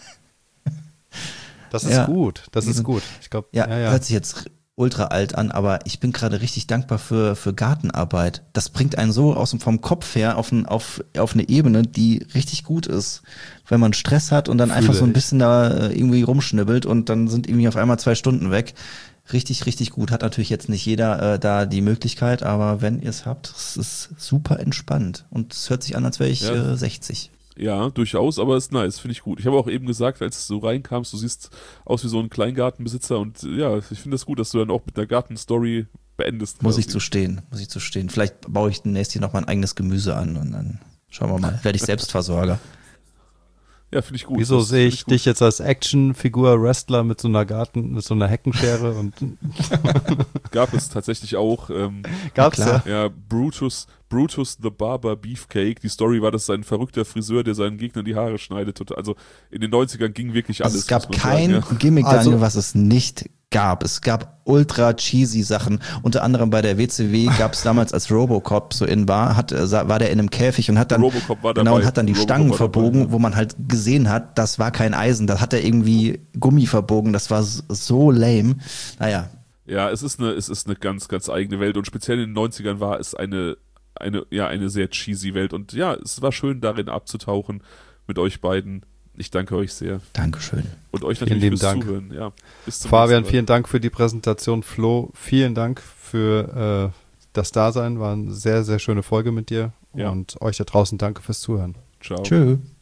Das ist gut, Ich glaube, hört sich jetzt ultra alt an, aber ich bin gerade richtig dankbar für Gartenarbeit. Das bringt einen so vom Kopf her auf eine Ebene, die richtig gut ist. Wenn man Stress hat und dann einfach so ein bisschen da irgendwie rumschnibbelt und dann sind irgendwie auf einmal 2 Stunden weg. Richtig, richtig gut. Hat natürlich jetzt nicht jeder da die Möglichkeit, aber wenn ihr es habt, es ist super entspannt. Und es hört sich an, als wäre ich 60. Ja, durchaus, aber ist nice, finde ich gut. Ich habe auch eben gesagt, als du reinkamst, du siehst aus wie so ein Kleingartenbesitzer und ja, ich finde das gut, dass du dann auch mit der Gartenstory beendest. Muss ich zu stehen. Vielleicht baue ich demnächst hier noch mein eigenes Gemüse an und dann schauen wir mal, werde ich Selbstversorger. Ja, finde ich gut. Wieso sehe ich dich jetzt als Actionfigur-Wrestler mit so einer Heckenschere und gab es tatsächlich auch. Gab's ja. Ja, Brutus the Barber Beefcake. Die Story war, dass sein verrückter Friseur, der seinen Gegnern die Haare schneidet. Also in den 90ern ging wirklich alles. Also es gab kein Gimmick, Daniel, was es nicht gab. Es gab ultra cheesy Sachen. Unter anderem bei der WCW gab es damals, als Robocop so in war, war der in einem Käfig und hat dann die Stangen verbogen, wo man halt gesehen hat, das war kein Eisen. Da hat er irgendwie Gummi verbogen. Das war so lame. Naja. Ja, es ist eine ganz, ganz eigene Welt und speziell in den 90ern war es eine sehr cheesy Welt und ja, es war schön darin abzutauchen mit euch beiden. Ich danke euch sehr. Dankeschön. Und euch natürlich fürs Zuhören. Ja, bis zum Fabian, vielen Dank für die Präsentation. Flo, vielen Dank für das Dasein. War eine sehr, sehr schöne Folge mit dir. Ja. Und euch da draußen danke fürs Zuhören. Ciao. Tschö.